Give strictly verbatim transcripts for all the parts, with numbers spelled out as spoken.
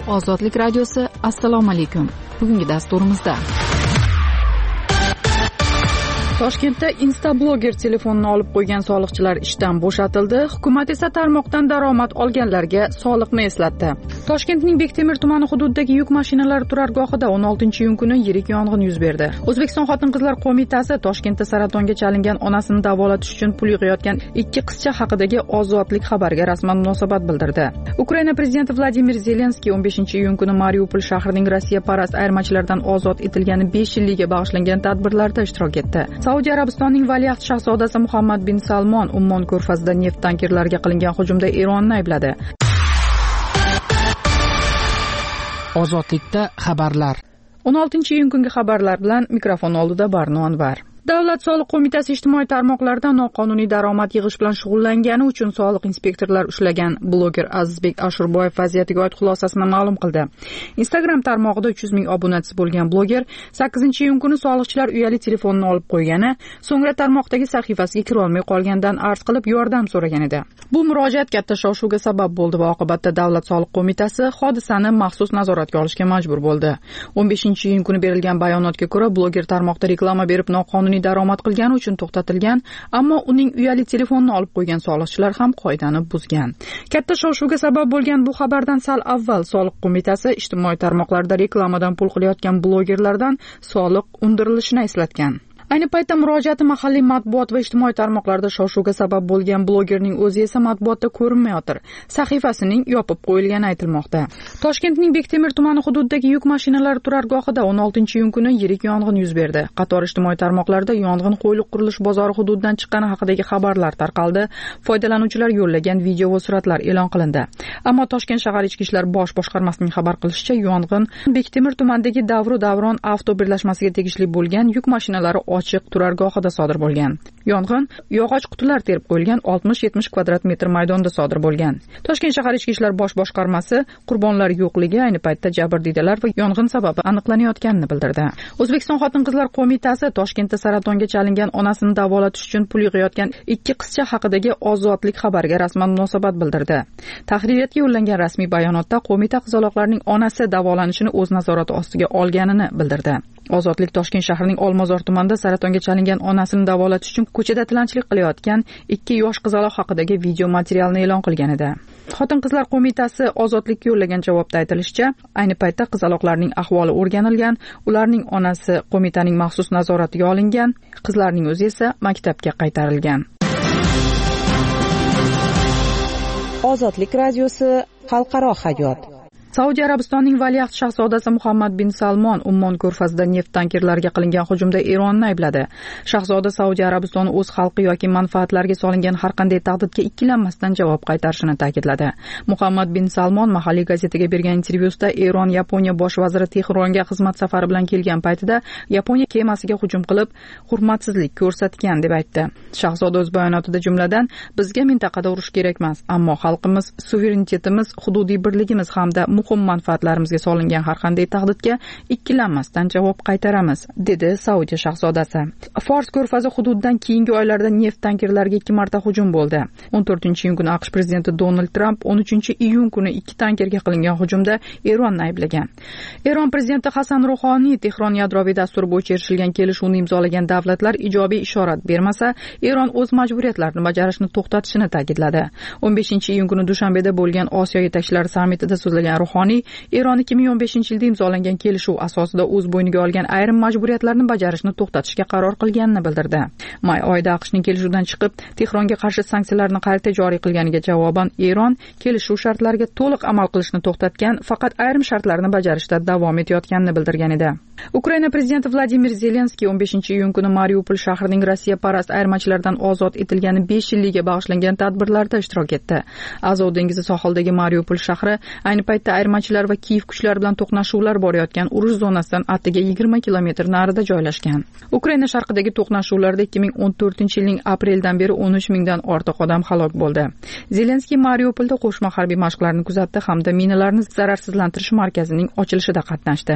Ozodlik radiosi, assalomu alaykum. Bugungi dasturimizda Toshkentda Instablogger telefonini olib qo'ygan soliqchilar ishdan bo'shatildi. Hukumat esa tarmoqdan daromad olganlarga soliqni eslatdi. Toshkentning Bektemir tumani hududidagi yuk mashinalari turargohida o'n oltinchi iyun kuni yirik yong'in yuz berdi. O'zbekiston Xotin-qizlar qo'mitasi Toshkentda saratonga chalingan onasini davolatish uchun pul yig'ayotgan ikki qizcha haqidagi ozodlik xabariga rasman munosabat bildirdi. Ukraina prezidenti Vladimir Zelenskiy o'n beshinchi iyun kuni Mariupol shahrining Rossiya parast ayirmachilardan ozod etilgani besh yilligiga bag'ishlangan tadbirlarda ishtirok etdi. Saudiya Arabistonining valiahd shahzodasi Muhammad bin Salmon Ummon ko'rfazida neft tankerlariga qilingan hujumda Eronni aybladi. Ozodlikda xabarlar. o'n oltinchi iyun kungi xabarlar bilan mikrofon oldida Barno Anvar. Davlat soliq qo'mitasi ijtimoiy tarmoqlarda noqonuniy daromad yig'ish bilan shug'ullangani uchun soliq inspektorlar ushlagan bloger Azizbek Ashurboyev vaziyatiga oid xulosasini ma'lum qildi. Instagram tarmog'ida uch yuz ming obunachisi bo'lgan bloger sakkizinchi iyun kuni soliqchilar uyali telefonini olib qo'ygani, so'ngra tarmoqdagi sahifasiga kira olmay qolganidan arz qilib yordam so'ragan edi. Bu murojaat katta shov-shuvga sabab bo'ldi va oqibatda Davlat soliq qo'mitasi hodisani maxsus nazoratga olishga majbur bo'ldi. o'n beshinchi iyun kuni berilgan bayonotga ko'ra, bloger tarmoqda reklama berib noqonuniy daromad qilgani uchun to'xtatilgan, ammo uning uyali telefonini olib qo'ygan soliqchilar ham qoidani buzgan. Katta shov-shuvga sabab bo'lgan bu xabardan sal avval soliq qo'mitasi ijtimoiy tarmoqlarda reklamadan pul qilayotgan blogerlardan soliq undirilishini eslatgan. Ayni paytda murojaati mahalliy matbuot va ijtimoiy tarmoqlarda shov-shuvga sabab bo'lgan blogerning o'zi esa matbuotda ko'rinmayotir. Sahifasining yopib qo'yilgani aytilmoqda. Toshkentning Bektemir tumani hududidagi yuk mashinalari turargohida o'n oltinchi iyun kuni yirik yong'in yuz berdi. Qator ijtimoiy tarmoqlarda yong'in Qo'yliq qurilish bozori hududidan chiqqani haqidagi xabarlar tarqaldi. Foydalanuvchilar yo'llagan video va suratlar e'lon qilindi. Ammo Toshkent shahar ichki ishlar bosh boshqarmasining xabar qilishicha, yong'in Bektemir tumanidagi Davru Davron avto birlashmasiga tegishli bo'lgan yuk mashinalari ochiq turargohida sodir bo'lgan. Yong'in yog'och qutilar terib qo'yilgan oltmish yetmish kvadrat metr maydonda sodir bo'lgan. Toshkent shahar ichki ishlar bosh boshqarmasi qurbonlar yo'qligi, ayni paytda jabrdiydalar va yong'in sababi aniqlanayotganini bildirdi. O'zbekiston Xotin-qizlar qo'mitasi Toshkentda saratonga chalingan onasini davolatish uchun pul yig'ayotgan ikki qizcha haqidagi ozodlik xabariga rasman munosabat bildirdi. Tahririyatga yo'llangan rasmiy bayonotda qo'mita qizaloqlarning onasi davolanishini o'z nazorati ostiga olganini bildirdi. Ozodlik Toshkent shahrining Olmazor tumanida saratonga chalingan onasini davolatish uchun ko'chada tilanchilik qilayotgan ikki yosh qizaloq haqidagi video materialni e'lon qilgan edi. Xotin-qizlar qo'mitasi Ozodlikka yo'llagan javobda aytilishicha, ayni paytda qizaloqlarning ahvoli o'rganilgan, ularning onasi qo'mitaning maxsus nazoratiga olingan, qizlarning o'zi esa maktabga qaytarilgan. Ozodlik radiosi, xalqaro hayot. Saudiya Arabistonining valiahd shahzodasi Muhammad bin Salmon Ummon ko'rfazida neft tankerlariga qilingan hujumda Eronni aybladi. Shahzoda Saudiya Arabistoni o'z xalqi yoki manfaatlariga solingan har qanday tahdidga ikkilanmasdan javob qaytarishini ta'kidladi. Muhammad bin Salmon mahalliy gazetaga bergan intervyusida Eron Yaponiya bosh vaziri Tehronga xizmat safari bilan kelgan paytida Yaponiya kemasiga hujum qilib, hurmatsizlik ko'rsatgan deb aytdi. Shahzoda o'z bayonotida jumladan, bizga mintaqada urush kerak emas, ammo xalqimiz, suverenitetimiz, hududiy birligimiz hamda muhim manfaatlarimizga solingan har qanday tahdidga ikkilanmasdan javob qaytaramiz, dedi Saudiya shahzodasi. Fors ko'rfazi hududidan keyingi oylarda neft tankerlariga ikki marta hujum bo'ldi. o'n to'rtinchi iyun kuni AQSh prezidenti Donald Tramp o'n uchinchi iyun kuni ikki tankerga qilingan hujumda Eronni ayblagan. Eron prezidenti Hasan Ruhoniy Tehron yadroviy dasturi bo'yicha erishilgan kelishuvni imzolagan davlatlar ijobiy ishorat bermasa, Eron o'z majburiyatlarini bajarishni to'xtatishini ta'kidladi. o'n beshinchi iyun kuni Dushanbeda bo'lgan Osiyo yetakchilari sammitida so'zlagan Ruhoniy, Eron ikki ming o'n beshinchi yilda imzolangan kelishuv asosida o'z bo'yniga olgan ayrim majburiyatlarni bajarishni to'xtatishga qaror qilganini bildirdi. May oyida AQShning kelishuvdan chiqib, Tehronga qarshi sanksiyalarni qayta joriy qilganiga javoban Eron kelishuv shartlariga to'liq amal qilishni to'xtatgan, faqat ayrim shartlarni bajarishda davom etayotganini bildirgan edi. Ukraina prezidenti Vladimir Zelenskiy o'n beshinchi iyun kuni Mariupol shahrining Rossiya parast ayirmachilardan ozod etilgani besh yilligiga bag'ishlangan tadbirlarda ishtirok etdi. Azov dengizi sohilidagi Mariupol shahri ayni paytda ayirmachilar va Kiyev kuchlari bilan to'qnashuvlar borayotgan urush zonasidan attiga yigirma kilometr narida joylashgan. Ukraina sharqidagi to'qnashuvlarda ikki ming o'n to'rtinchi yilning apreldan beri o'n uch mingdan ortiq odam halok bo'ldi. Zelenskiy Mariupolda qo'shma harbiy mashqlarni kuzatdi hamda minalarni zararsizlantirish markazining ochilishida qatnashdi.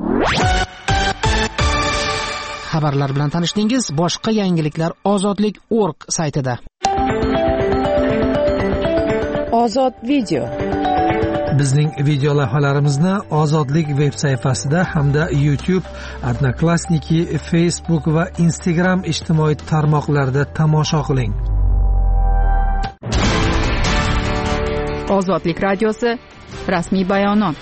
Xabarlar bilan tanishdingiz. Boshqa yangiliklar ozodlik nokta org saytida. Ozod video. Bizning video lavhalarimizni Ozodlik veb sayfasida hamda YouTube, Odnoklassniki, Facebook va Instagram ijtimoiy tarmoqlarida tomosha qiling. Ozodlik radiosi rasmiy bayonot.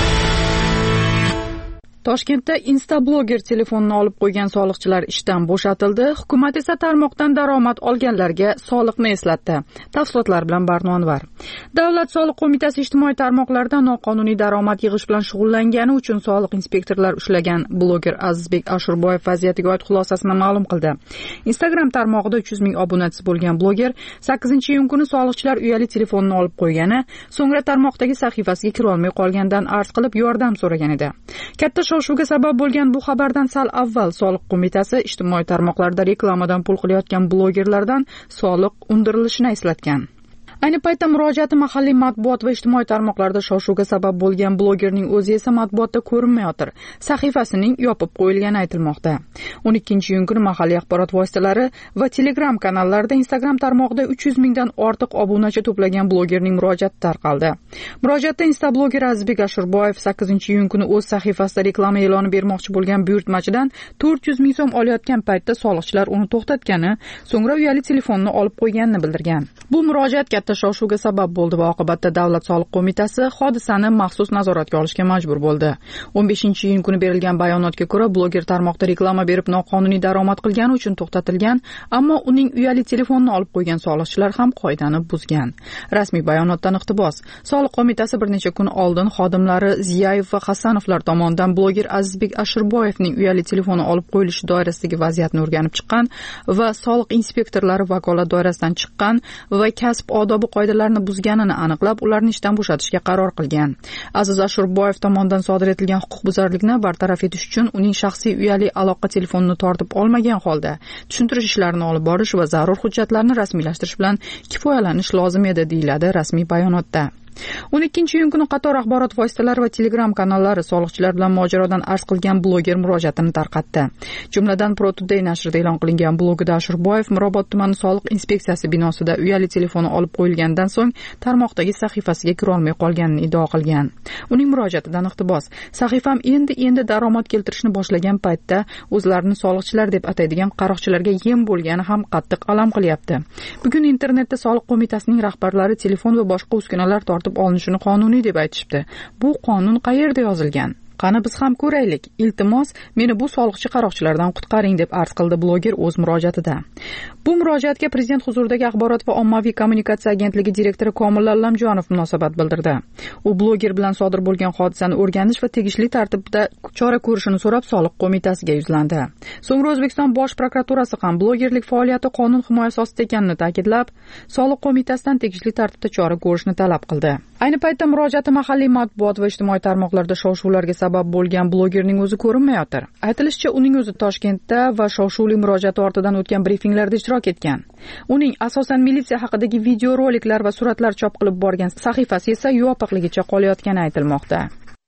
Toshkentda Instablogger telefonini olib qo'ygan soliqchilar ishdan bo'shatildi. Hukumat esa tarmoqdan daromad olganlarga soliqni eslatdi. Tafsilotlar bilan Barnonvar. Davlat soliq qo'mitasi ijtimoiy tarmoqlarda noqonuniy daromad yig'ish bilan shug'ullangani uchun soliq inspektorlar ushlagan bloger Azizbek Ashurboyev vaziyatiga oid xulosasini ma'lum qildi. Instagram tarmog'ida uch yuz ming obunachisi bo'lgan bloger sakkizinchi iyun kuni soliqchilar uyali telefonini olib qo'ygani, so'ngra tarmoqdagi sahifasiga kira olmay qolganidan arz qilib yordam so'ragan edi. Katta shov-shuvga sabab bo'lgan bu xabardan sal avval soliq qo'mitasi ijtimoiy tarmoqlarda reklamadan pul qilayotgan blogerlardan soliq undirilishini eslatgan. Ayni paytda murojaati mahalliy matbuot va ijtimoiy tarmoqlarda shov-shuvga sabab bo'lgan blogerning o'zi esa matbuotda ko'rinmayotir. Sahifasining yopib qo'yilgani aytilmoqda. o'n ikkinchi iyun kuni mahalliy axborot vositalari va Telegram kanallarida Instagram tarmog'ida uch yuz mingdan ortiq obunachi to'plagan blogerning murojaati tarqaldi. Murojaatda Instablogger Azizbek Ashurboyev sakkizinchi iyun kuni o'z sahifasida reklama e'loni bermoqchi bo'lgan buyurtmachidan to'rt yuz ming so'm olayotgan paytda soliqchilar uni to'xtatgani, so'ngra uyali telefonni olib qo'yganini bildirgan. Bu murojaat katta shov-shuvga sabab bo'ldi va oqibatda Davlat soliq qo'mitasi hodisani maxsus nazoratga olishga majbur bo'ldi. o'n beshinchi iyun kuni berilgan bayonotga ko'ra, bloger tarmoqda reklama berib noqonuniy daromad qilgani uchun to'xtatilgan, ammo uning uyali telefonini olib qo'ygan soliqchilar ham qoidani buzgan. Rasmiy bayonotdan iqtibos: Soliq qo'mitasi bir necha kun oldin xodimlari Ziyayev va Hasanovlar tomonidan bloger Azizbek Ashurboyevning uyali telefoni olib qo'yilishi doirasidagi vaziyatni o'rganib chiqqan va soliq inspektorlari vakolat doirasidan chiqqan va kasb odobi qoidalarini buzganini aniqlab, ularni ishdan bo'shatishga qaror qilgan. Aziz Ashurboyev tomonidan sodir etilgan huquqbuzarlikni bartaraf etish uchun uning shaxsiy uyali aloqa telefonini tortib olmagan holda tushuntirish ishlarini olib borish va zarur hujjatlarni rasmiylashtirish bilan kifoyalanish lozim edi, deyiladi rasmiy bayonotda. o'n ikkinchi iyun kuni qator axborot vositalari va Telegram kanallari soliqchilar bilan mojarodan arz qilgan bloger murojaatini tarqatdi. Jumladan Pro Today nashrida e'lon qilingan blogida Ashurboyev Mirobod tumani soliq inspeksiyasi binosida uyali telefoni olib qo'yilgandan so'ng tarmoqdagi sahifasiga kira olmay qolganini iddao qilgan. Uning murojaatidan iqtibos: sahifam endi-endi daromad keltirishni boshlagan paytda o'zlarini soliqchilar deb ataydigan qaroqchilarga yem bo'lgani ham qattiq alam qilyapti. Bugun internetda soliq qo'mitasining rahbarlari telefon va boshqa uskunalar tortib olinishini qonuniy deb aytishibdi. Bu qonun qayerda yozilgan? Qani biz ham ko'raylik. Iltimos, meni bu soliqchi qaroqchilardan qutqaring, deb arz qildi bloger o'z murojaatida. Bu murojaatga Prezident huzuridagi axborot va ommaviy kommunikatsiya agentligi direktori Komil Allamjonov munosabat bildirdi. U bloger bilan sodir bo'lgan hodisani o'rganish va tegishli tartibda chora ko'rishini so'rab soliq qo'mitasiga yuzlandi. So'ngra O'zbekiston Bosh prokuraturasi ham blogerlik faoliyati qonun himoyasi ostida ekanini ta'kidlab, soliq qo'mitasidan tegishli tartibda chora ko'rishni talab qildi. Ayni paytda murojaati mahalliy matbuot va ijtimoiy tarmoqlarda shov-shuvlarga sabab bo'lgan blogerning o'zi ko'rinmayotir. Aytilishicha, uning o'zi Toshkentda va shov-shuvli murojaati ortidan o'tgan brifinglarda ishtirok etgan. Uning asosan militsiya haqidagi videoroliklar va suratlar chop qilib borgan sahifasi esa yopiqligicha qolayotgani aytilmoqda.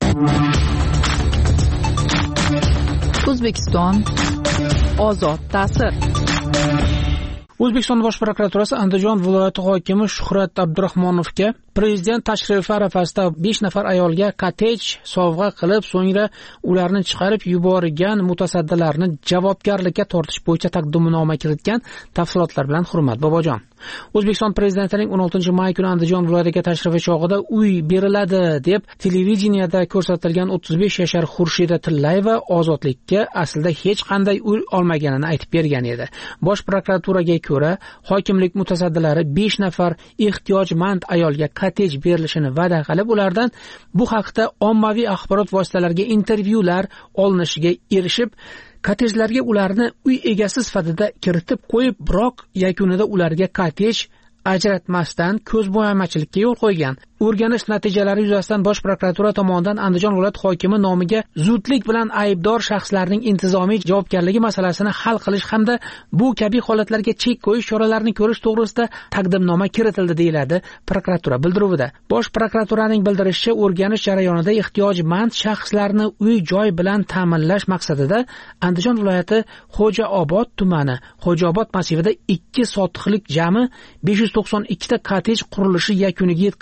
O'zbekiston ozod ta'sir. O'zbekiston Bosh prokuraturasi Andijon viloyati hokimi Shuhrat Abdurahmonovga prezident tashrifi arafasida besh nafar ayolga kottej sovg'a qilib, so'ngra ularni chiqarib yuborgan mutasaddilarni javobgarlikka tortish bo'yicha taqdimnoma kiritgan. Tafsilotlar bilan Hurmat Bobojon. O'zbekiston prezidentining o'n oltinchi may kuni Andijon viloyatiga tashrifi chog'ida uy beriladi deb televideniyada ko'rsatilgan o'ttiz besh yashar Xurshida Tillayeva ozodlikka aslida hech qanday uy olmaganini aytib bergan edi. Bosh prokuraturaga ko'ra, hokimlik mutasaddilari besh nafar ehtiyojmand ayolga kottej berilishini va'da qilib, ulardan bu haqda ommaviy axborot vositalariga intervyular olinishiga erishib, kottejlarga ularni uy egasi sifatida kiritib qo'yib, biroq yakunida ularga kottej ajratmasdan ko'zbo'yamachilikka yo'l qo'ygan. O'rganish natijalari yuzasidan Bosh prokuratura tomonidan Andijon viloyat hokimi nomiga zudlik bilan aybdor shaxslarning intizomiy javobgarligi masalasini hal qilish hamda bu kabi holatlarga chek qo'yish choralarini ko'rish to'g'risida taqdimnoma kiritildi, deyiladi prokuratura bildiruvida. Bosh prokuraturaning bildirishicha, o'rganish jarayonida ehtiyojmand shaxslarni uy-joy bilan ta'minlash maqsadida Andijon viloyati Xo'jaobod tumani Xo'jaobod massivida ikki sotixlik jami besh yuz to'qson ikki ta kottej qurilishi yakuniga yetkazilgani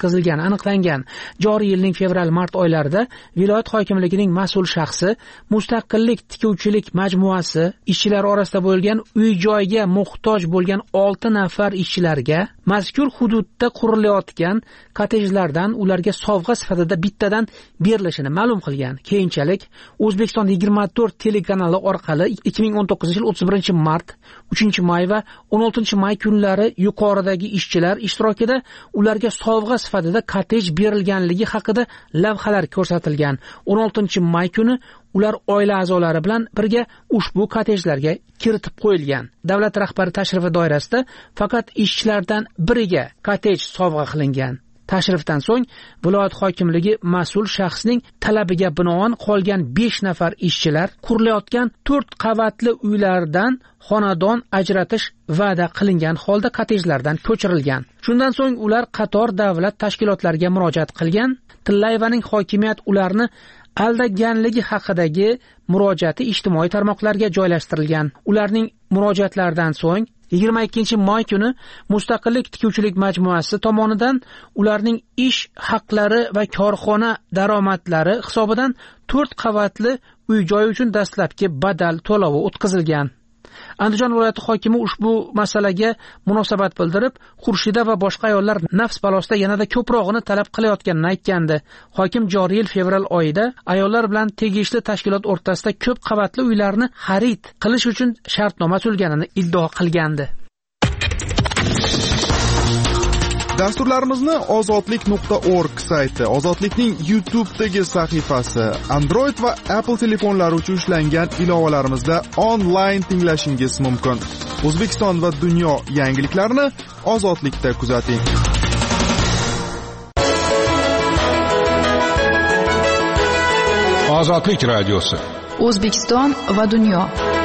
aniqlangan. Joriy yilning fevral-mart oylarida viloyat hokimligining mas'ul shaxsi Mustaqillik tikuvchilik majmuasi ishchilari orasida bo'lgan uy-joyga muhtoj bo'lgan olti nafar ishchilarga mazkur hududda qurilayotgan kottejlardan ularga sovg'a sifatida bittadan berilishini ma'lum qilgan. Keyinchalik O'zbekiston yigirma to'rt telekanali orqali ikki ming o'n to'qqizinchi yil o'ttiz birinchi mart, uchinchi may va o'n oltinchi may kunlari yuqoridagi ishchilar ishtirokida ularga sovg'a sifatida kottej berilganligi haqida lavhalar ko'rsatilgan. o'n oltinchi may kuni ular oila a'zolari bilan birga ushbu kottejlarga kiritib qo'yilgan. Davlat rahbari tashrifi doirasida faqat ishchilardan biriga kottej sovg'a qilingan. Tashrifdan so'ng viloyat hokimligi mas'ul shaxsning talabiga binoan qolgan besh nafar ishchilar qurilayotgan to'rt qavatli uylardan xonadon ajratish va'da qilingan holda kottejlardan ko'chirilgan. Shundan so'ng ular qator davlat tashkilotlariga murojaat qilgan. Tillayevaning hokimiyat ularni aldaganligi haqidagi murojaati ijtimoiy tarmoqlarga joylashtirilgan. Ularning murojaatlaridan so'ng yigirma ikkinchi may kuni Mustaqillik tikuvchilik majmuasi tomonidan ularning ish haqlari va korxona daromadlari hisobidan to'rt qavatli uy-joy uchun dastlabki badal to'lovi o'tkazilgan. Andijon viloyati hokimi ushbu masalaga munosabat bildirib, Xurshida va boshqa ayollar nafs balosida yanada ko'prog'ini talab qilayotganini aytgandi. Hokim joriy yil fevral oyida ayollar bilan tegishli tashkilot o'rtasida ko'p qavatli uylarni xarid qilish uchun shartnoma tuzilganini iddao qilgandi. Dasturlarimizni ozodlik nuqta org sayti, Ozodlikning YouTube'dagi sahifasi, Android va Apple telefonlari uchun ishlangan ilovalarimizda onlayn tinglashingiz mumkin. O'zbekiston va dunyo yangiliklarini Ozodlikda kuzating. Ozodlik radiosi. O'zbekiston va dunyo.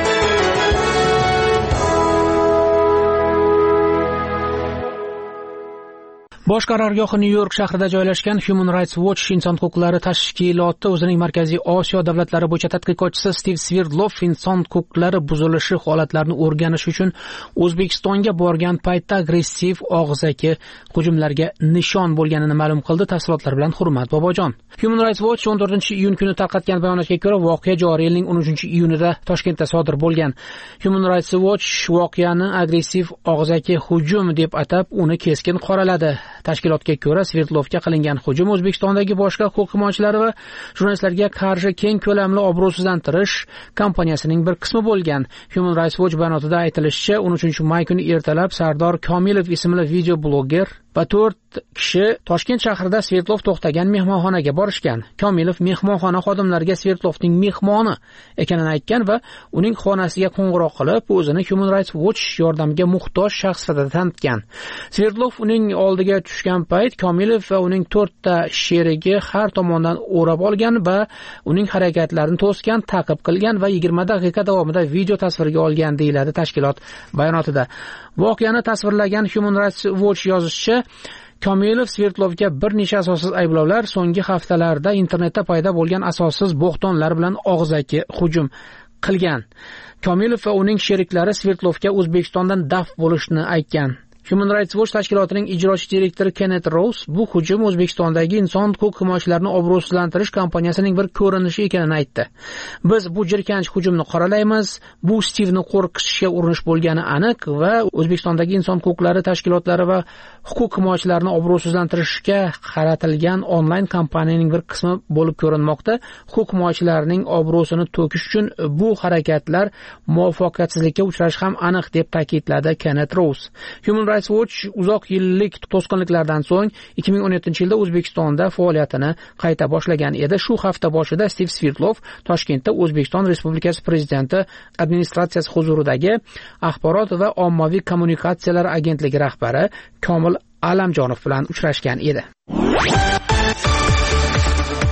Bosh qarorgohi Nyu-York shahrida joylashgan Human Rights Watch inson huquqlari tashkiloti o'zining Markaziy Osiyo davlatlari bo'yicha tadqiqotchisi Steve Svirdlov inson huquqlari buzilishi holatlarini o'rganish uchun O'zbekistonga borgan paytda agressiv og'zaki hujumlarga nishon bo'lganini ma'lum qildi. Tafsilotlar bilan Hurmat Bobojon. Human Rights Watch o'n to'rtinchi iyun kuni tarqatgan bayonotga ko'ra, voqea joriy yilning o'n uchinchi iyunida Toshkentda sodir bo'lgan. Human Rights Watch voqeani agressiv og'zaki hujum deb atab, uni keskin qoraladi. Tashkilotga ko'ra, Svirdlovga qilingan hujum O'zbekistondagi boshqa huquq himoyachilari va jurnalistlarga qarshi keng ko'lamli obro'sizlantirish kampaniyasining bir qismi bo'lgan. Human Rights Watch bayonotida aytilishicha, o'n uchinchi may kuni ertalab Sardor Komilov ismli video bloger va to'rt kishi Toshkent shahrida Svirdlov to'xtagan mehmonxonaga borishgan. Komilov mehmonxona xodimlariga Svirdlovning mehmoni ekanini aytgan va uning xonasiga qo'ng'iroq qilib, o'zini Human Rights Watch yordamiga muhtoj shaxs sifatida tanitgan. Svirdlov uning oldiga tushgan payt Komilov va uning to'rtta sherigi har tomondan o'rab olgan va uning harakatlarini to'sgan, ta'qib qilgan va yigirma daqiqa davomida video tasvirga olgan, deyiladi tashkilot bayonotida. Voqeani tasvirlagan Human Rights Watch yozishicha, Komilov Svirdlovga bir necha asossiz ayblovlar, so'nggi haftalarda internetda paydo bo'lgan asossiz bo'xtonlar bilan og'zaki hujum qilgan. Komilov va uning sheriklari Svirdlovga O'zbekistondan daf bo'lishni aytgan. Human Rights Watch tashkilotining ijrochi direktori Kenneth Rose bu hujum O'zbekistondagi inson huquq himoyachilarining obro'sizlantirish kampaniyasining bir ko'rinishi ekanini aytdi. Biz bu jirkanch hujumni qoralaymiz. Bu Stivni qo'rqitishga urinish bo'lgani aniq va O'zbekistondagi inson huquqlari tashkilotlari va huquq himoyachilarini obro'sizlantirishga qaratilgan onlayn kampaniyaning bir qismi bo'lib ko'rinmoqda. Huquq himoyachilarining obro'sini to'kish uchun bu harakatlar muvaffaqiyatsizlikka uchrashi ham aniq deb ta'kidladi Kenneth Rose. Human Rights Watch uzoq yillik to'sqinliklardan so'ng ikki ming o'n yettinchi yilda O'zbekistonda faoliyatini qayta boshlagan edi. Shu hafta boshida Steve Svirdlov Toshkentda O'zbekiston Respublikasi Prezidenti administratsiyasi huzuridagi Axborot va ommaviy kommunikatsiyalar agentligi rahbari Komil Alamjonov bilan uchrashgan edi.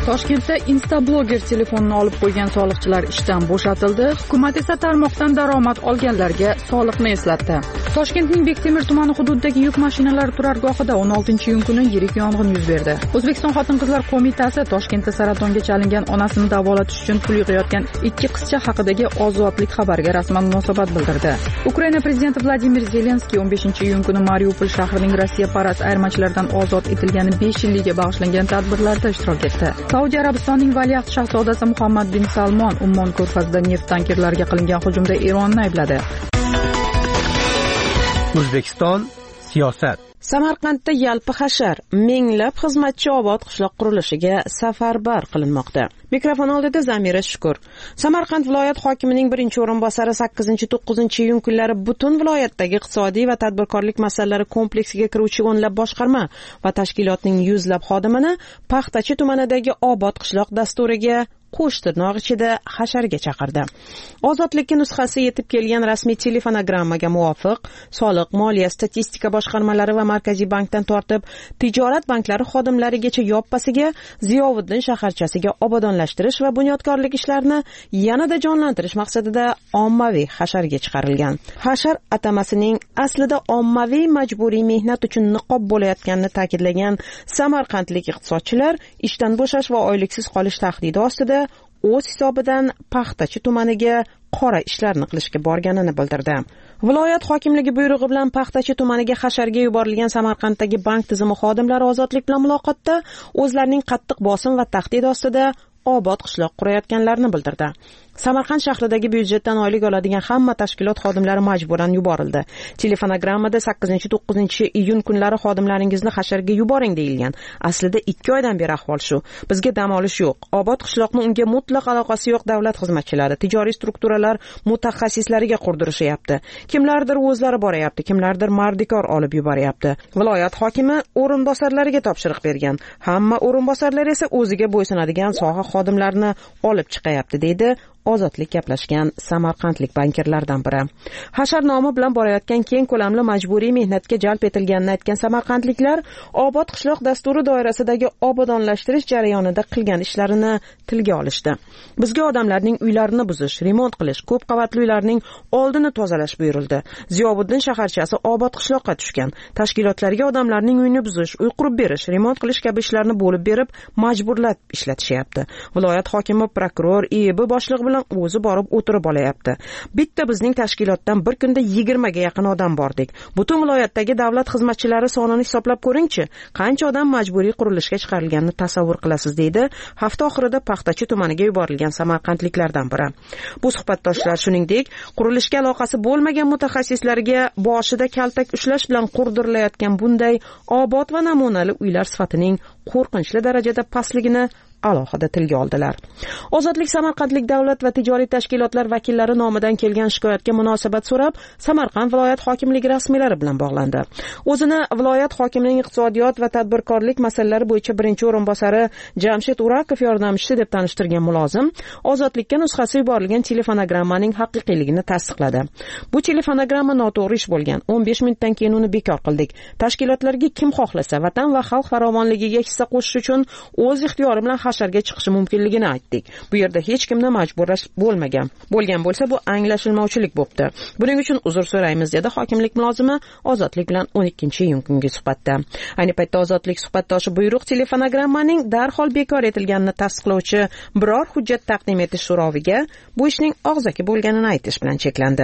Toshkentda Instablogger telefonini olib qo'ygan soliqchilar ishdan bo'shatildi. Hukumat esa tarmoqdan daromad olganlarga soliqni eslatdi. Toshkentning Bektemir tumani hududidagi yuk mashinalari turargohida o'n oltinchi iyun kuni yirik yong'in yuz berdi. O'zbekiston Xotin-qizlar qo'mitasi Toshkentda saratonga chalingan onasini davolatish uchun pul yig'ayotgan ikki qizcha haqidagi Ozodlik xabariga rasman munosabat bildirdi. Ukraina prezidenti Vladimir Zelenskiy o'n beshinchi iyun kuni Mariupol shahrining Rossiya parast ayirmachilardan ozod etilgani besh yilligiga bag'ishlangan tadbirlarda ishtirok etdi. Saudiya Arabistonining valiahd shahzodasi Muhammad bin Salmon Ummon ko'rfazida neft tankerlariga qilingan hujumda Eronni aybladi. O'zbekiston siyosat. Samarqandda yalpi hashar minglab xizmatchi obod qishloq qurilishiga safarbar qilinmoqda. Mikrofon oldida Zamira Shukur. Samarqand viloyat hokimining birinchi o'rinbosari sakkizinchi to'qqizinchi iyun kunlari butun viloyatdagi iqtisodiy va tadbirkorlik masalalari kompleksiga kiruvchi o'nlab boshqarma va tashkilotning yuzlab xodimini Paxtachi tumanidagi obod qishloq dasturiga qo'sh tirnoq ichida hasharga chaqirdi. Ozodlikka nusxasi yetib kelgan rasmiy telefonogrammaga muvofiq soliq, moliya, statistika boshqarmalari va Markaziy bankdan tortib tijorat banklari xodimlarigacha yoppasiga Ziyovuddin shaharchasiga obodonlashtirish va bunyodkorlik ishlarini yanada jonlantirish maqsadida ommaviy hasharga chiqarilgan. Hashar atamasining aslida ommaviy majburiy mehnat uchun niqob bo'layotganini ta'kidlagan samarqandlik iqtisodchilar ishdan bo'shash va oyliksiz qolish tahdidi ostida o'z hisobidan Paxtachi tumaniga qora ishlarni qilishga borganini bildirdi. Viloyat hokimligi buyrug'i bilan Paxtachi tumaniga hasharga yuborilgan Samarqanddagi bank tizimi xodimlari Ozodlik bilan muloqotda o'zlarining qattiq bosim va tahdid ostida obod qishloq qurayotganlarini bildirdi. Samarqand shahridagi byudjetdan oylik oladigan hamma tashkilot xodimlari majburan yuborildi. Telefonogrammada sakkizinchi to'qqizinchi iyun kunlari xodimlaringizni hasharga yuboring deyilgan. Aslida ikki oydan beri ahvol shu. Bizga dam olish yo'q. Obod qishloqni unga mutlaq aloqasi yo'q davlat xizmatchilari, tijoriy strukturalar mutaxassislariga qurdirishyapti. Kimlardir o'zlari boryapti, kimlardir mardikor olib yuboryapti. Viloyat hokimi o'rinbosarlariga topshiriq bergan. Hamma o'rinbosarlar esa o'ziga bo'ysunadigan soha xodimlarini olib chiqayapti, deydi Ozodlik gaplashgan samarqandlik bankirlardan biri. Hashar nomi bilan borayotgan keng ko'lamli majburiy mehnatga jalb etilganini aytgan samarqandliklar obod qishloq dasturi doirasidagi obodonlashtirish jarayonida qilgan ishlarini tilga olishdi. Bizga odamlarning uylarini buzish, remont qilish, ko'p qavatli uylarning oldini tozalash buyurildi. Ziyovuddin shaharchasi obod qishloqqa tushgan. Tashkilotlarga odamlarning uyini buzish, uy qurib berish, remont qilish kabi ishlarni bo'lib berib, majburlab ishlatishyapti. Viloyat hokimi, prokuror, I E B boshlig'i bilan o'zi borib o'tirib olayapti. Bitta bizning tashkilotdan bir kunda yigirmaga yaqin odam bordik. Butun viloyatdagi davlat xizmatchilari sonini hisoblab ko'ring-chi, qancha odam majburiy qurilishga chiqarilganini tasavvur qilasiz, deydi hafta oxirida Paxtachi tumaniga yuborilgan samarqandliklardan biri. Bu suhbatdoshlar shuningdek, qurilishga aloqasi bo'lmagan mutaxassislarga boshida kaltak ushlash bilan qurdirilayotgan bunday obod va namunali uylar sifatining qo'rqinchli darajada pastligini alohida tilga oldilar. Ozodlik Samarqandlik davlat va tijoriy tashkilotlar vakillari nomidan kelgan shikoyatga munosabat so'rab, Samarqand viloyat hokimligi rasmiylari bilan bog'landi. O'zini viloyat hokimining iqtisodiyot va tadbirkorlik masalalari bo'yicha birinchi o'rinbosari Jamshid Urakov yordamchisi deb tanishtirgan mulozim Ozodlikka nusxasi yuborilgan telefonogrammaning haqiqiyligini tasdiqladi. Bu telefonogramma noto'g'ri ish bo'lgan. o'n besh minutdan keyin uni bekor qildik. Tashkilotlarga kim xohlasa vatan va xalq farovonligiga hissa qo'shish uchun o'z ixtiyori bilan hasharga chiqishi mumkinligini aytdik. Bu yerda hech kimni majburlash bo'lmagan. Bo'lgan bo'lsa bu anglashilmovchilik bo'pti. Buning uchun uzr so'raymiz, dedi hokimlik mulozimi Ozodlik bilan o'n ikkinchi iyun kungi suhbatda. Ayni paytda Ozodlik suhbatdoshi buyruq telefonogrammaning darhol bekor etilganini tasdiqlovchi biror hujjat taqdim etish so'roviga bu ishning og'zaki bo'lganini aytish bilan cheklandi.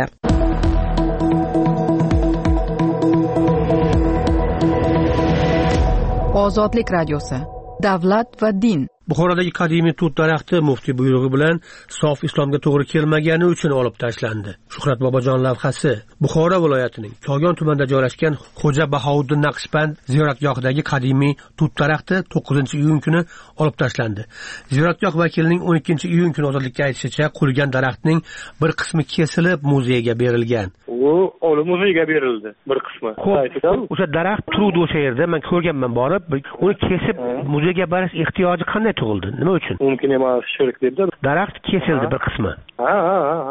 Ozodlik radiosi. Davlat va din. Buxorodagi qadimiy tut daraxti muftiy buyrug'i bilan sof islomga to'g'ri kelmagani uchun olib tashlandi. Shuhrat Bobojon lavhasi. Buxoro viloyatining Kogon tumanida joylashgan Xo'ja Bahouddin Naqshband ziyoratgohidagi qadimiy tut daraxti to'qqizinchi iyun kuni olib tashlandi. Ziyoratgoh vakilining o'n ikkinchi iyun kuni Ozodlikka aytishicha, qurigan daraxtning bir qismi kesilib muzeyga berilgan. U olib muzeyga berildi bir qismi. O'sha daraxt turuvdi o'sha yerda, men ko'rganman borib, uni kesib muzeyga berish ehtiyoji qanday tug'ildi? Nima uchun? Mumkin emas, shirk debdi. Daraxt kesildi bir qismi. Ha, ha, ha.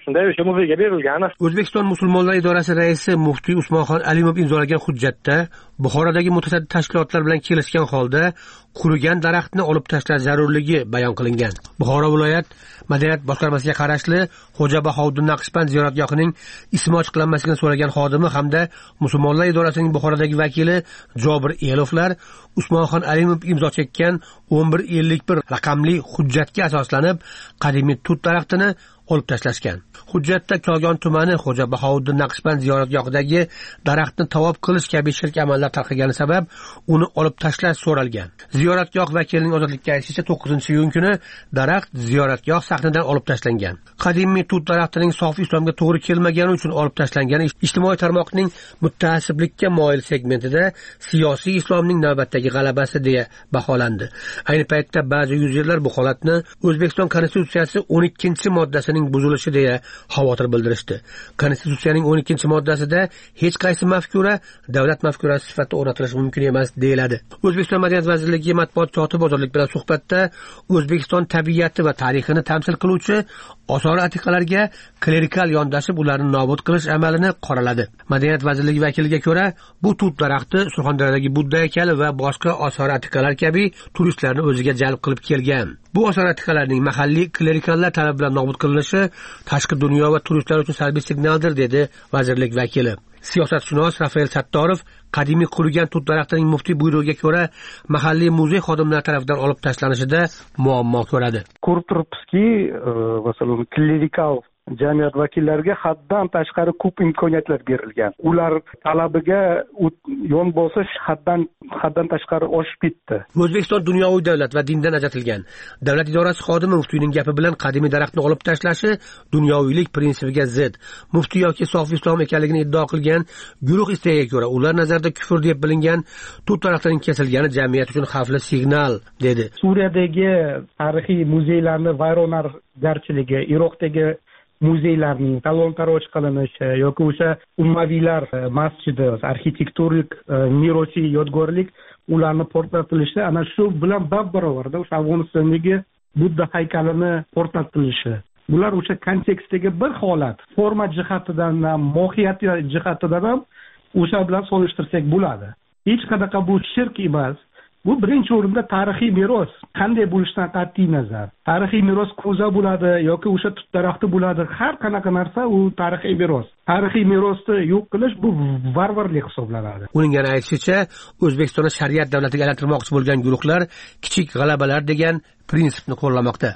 shunda o'sha muzeyga berilgan. O'zbekiston musulmonlar idorasi raisi muftiy Usmonxon Alimov imzolagan hujjatda Buxorodagi mutasaddi tashkilotlar bilan kelishgan holda qurigan daraxtni olib tashlash zarurligi bayon qilingan. Buxoro viloyat madaniyat boshqarmasiga qarashli Xo'ja Bahovuddin Naqshband ziyoratgohining ismi ochiqlanmasligini so'ragan xodimi hamda musulmonlar idorasining Buxorodagi vakili Jobir Elovlar Usmonxon Alimov imzo chekkan o'n bir ellik bir raqamli hujjatga asoslanib qadimiy tut daraxtini olib tashlashgan. Hujjatda Kogon tumani Xo'ja Bahovuddin Naqshband ziyoratgohidagi daraxtni tavob qilish kabi shirk amallar tarqagani sabab uni olib tashlash so'ralgan. Ziyoratgoh vakilining ozodlikka aytishicha to'qqizinchi iyun kuni daraxt ziyoratgoh sahnidan olib tashlangan. Qadimiy tut daraxtining sof islomga to'g'ri kelmagani uchun olib tashlangani ijtimoiy tarmoqning mutta'assiblikka moyil segmentida siyosiy islomning navbatdagi g'alabasi deya baholandi. Ayni paytda ba'zi yuzerlar bu holatni O'zbekiston Konstitutsiyasi o'n ikkinchi moddasining buzilishi deya xavotir bildirishdi. Konstitutsiyaning o'n ikkinchi moddasida hech qaysi mafkura davlat mafkurasi sifatida o'rnatilishi mumkin emas deyiladi. O'zbekiston Madaniyat vazirligi matbuot kotibi Ozodlik bilan suhbatda O'zbekiston tabiati va tarixini tamsil qiluvchi osori atiqalarga klerikal yondashib ularni nobud qilish amalini qoraladi. Madaniyat vazirligi vakiliga ko'ra, bu tut daraxti Surxondaryodagi Budda haykali va boshqa osori atiqalar kabi turistlarni o'ziga jalb qilib kelgan. Bu osori atiqalarning mahalliy klerikallar talabi bilan nobud qilinishi tashqi dunyo va turistlar uchun salbiy signaldir, dedi vazirlik vakili. Siyosatshunos Rafael Sattorov qadimiy qurigan tut daraxtining muftiy buyrug'iga ko'ra mahalliy muzey xodimlari tomonidan olib tashlanishida muammo ko'radi. Ko'rib turibsizki, masalan, klerikal jamiyat vakillariga haddan tashqari ko'p imkoniyatlar berilgan. Ular talabiga yon bosish haddan haddan tashqari oshib ketdi. O'zbekiston dunyoviy davlat va dindan ajratilgan. Davlat idorasi xodimi muftiyning gapi bilan qadimiy daraxtni olib tashlashi dunyoviylik prinsipiga zid. Muftiy yoki sof islom ekanligini iddao qilgan guruh istegiga ko'ra, ular nazarda kufr deb bilingan tut daraxtining kesilgani jamiyat uchun xavfli signal, dedi. Suriyadagi tarixiy muzeylarni vayronagarchiligi, Iroqdagi muzeylarning talon-taroj qilinishi yoki o'sha ummaviylar masjidi, arxitektorik merosiy yodgorlik ularni portlatilishi ana shu bilan bab-barobarda o'sha Afg'onistondagi Budda haykalini portlatilishi. Bular o'sha kontekstdagi bir holat, forma jihatidan ham, mohiyat jihatidan ham o'sha bilan solishtirsak bo'ladi. Hech qanaqa bu shirk emas. Bu birinchi o'rinda tarixiy meros qanday bo'lishidan qat'iy nazar. Tarixiy meros ko'za bo'ladi yoki o'sha tut daraxti bo'ladi. Har qanaqa narsa u tarixiy meros. Tarixiy merosni yo'q qilish bu varvarlik hisoblanadi. Uning yana aytishicha, O'zbekistonni shariat davlatiga aylantirmoqchi bo'lgan guruhlar kichik g'alabalar degan prinsipni qo'llamoqda.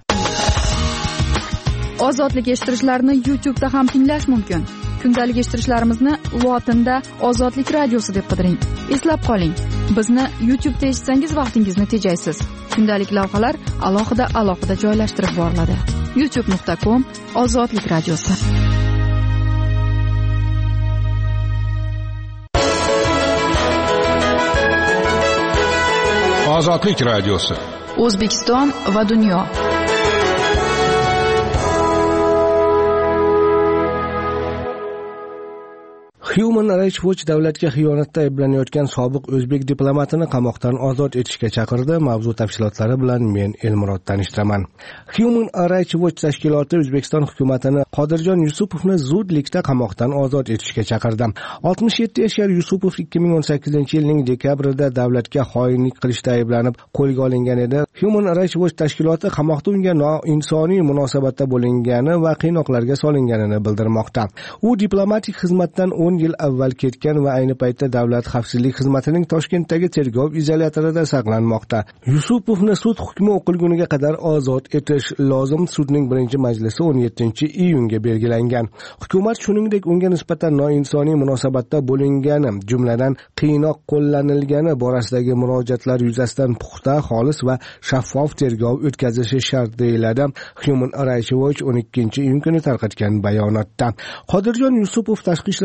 Ozodlik eshittirishlarni YouTube'da ham tinglash mumkin. Kundalik eshittirishlarimizni lotinda Ozodlik radiosi deb qidiring. Eslab qoling, bizni YouTube'da eshitsangiz vaqtingizni tejaysiz. Kundalik lavhalar alohida alohida joylashtirib boriladi. youtube nuqta com Ozodlik radiosi. Ozodlik radiosi. O'zbekiston va dunyo. Human Rights Watch davlatga xiyonatda ayblanayotgan sobiq o'zbek diplomatini qamoqdan ozod etishga chaqirdi. Mavzu tafsilotlari bilan men Elmurod tanishtiraman. Human Rights Watch tashkiloti O'zbekiston hukumatini Qodirjon Yusupovni zudlikda qamoqdan ozod etishga chaqirdi. oltmish yetti yashar Yusupov ikki ming o'n sakkizinchi yilning dekabrida davlatga xoinlik qilishda ayblanib qo'lga olingan edi. Human Rights Watch tashkiloti qamoqda unga noinsoniy munosabatda bo'lingani va qiynoqlarga solinganini bildirmoqda. U diplomatik xizmatdan o'n yil avval ketgan va ayni paytda davlat xavfsizlik xizmatining Toshkentdagi tergov izolyatorida saqlanmoqda. Yusupovni sud hukmi o'qilguniga qadar ozod etish lozim. Sudning birinchi majlisi o'n yettinchi iyunga belgilangan. Hukumat shuningdek unga nisbatan noinsoniy munosabatda bo'lingani, jumladan qiynoq qo'llanilgani borasidagi murojaatlar yuzasidan puxta, xolis va shaffof tergov o'tkazishi shart deyiladi Human Rights Watch o'n ikkinchi iyun kuni tarqatgan bayonotda. Qodirjon Yusupov Tashqi ishlar vazirligi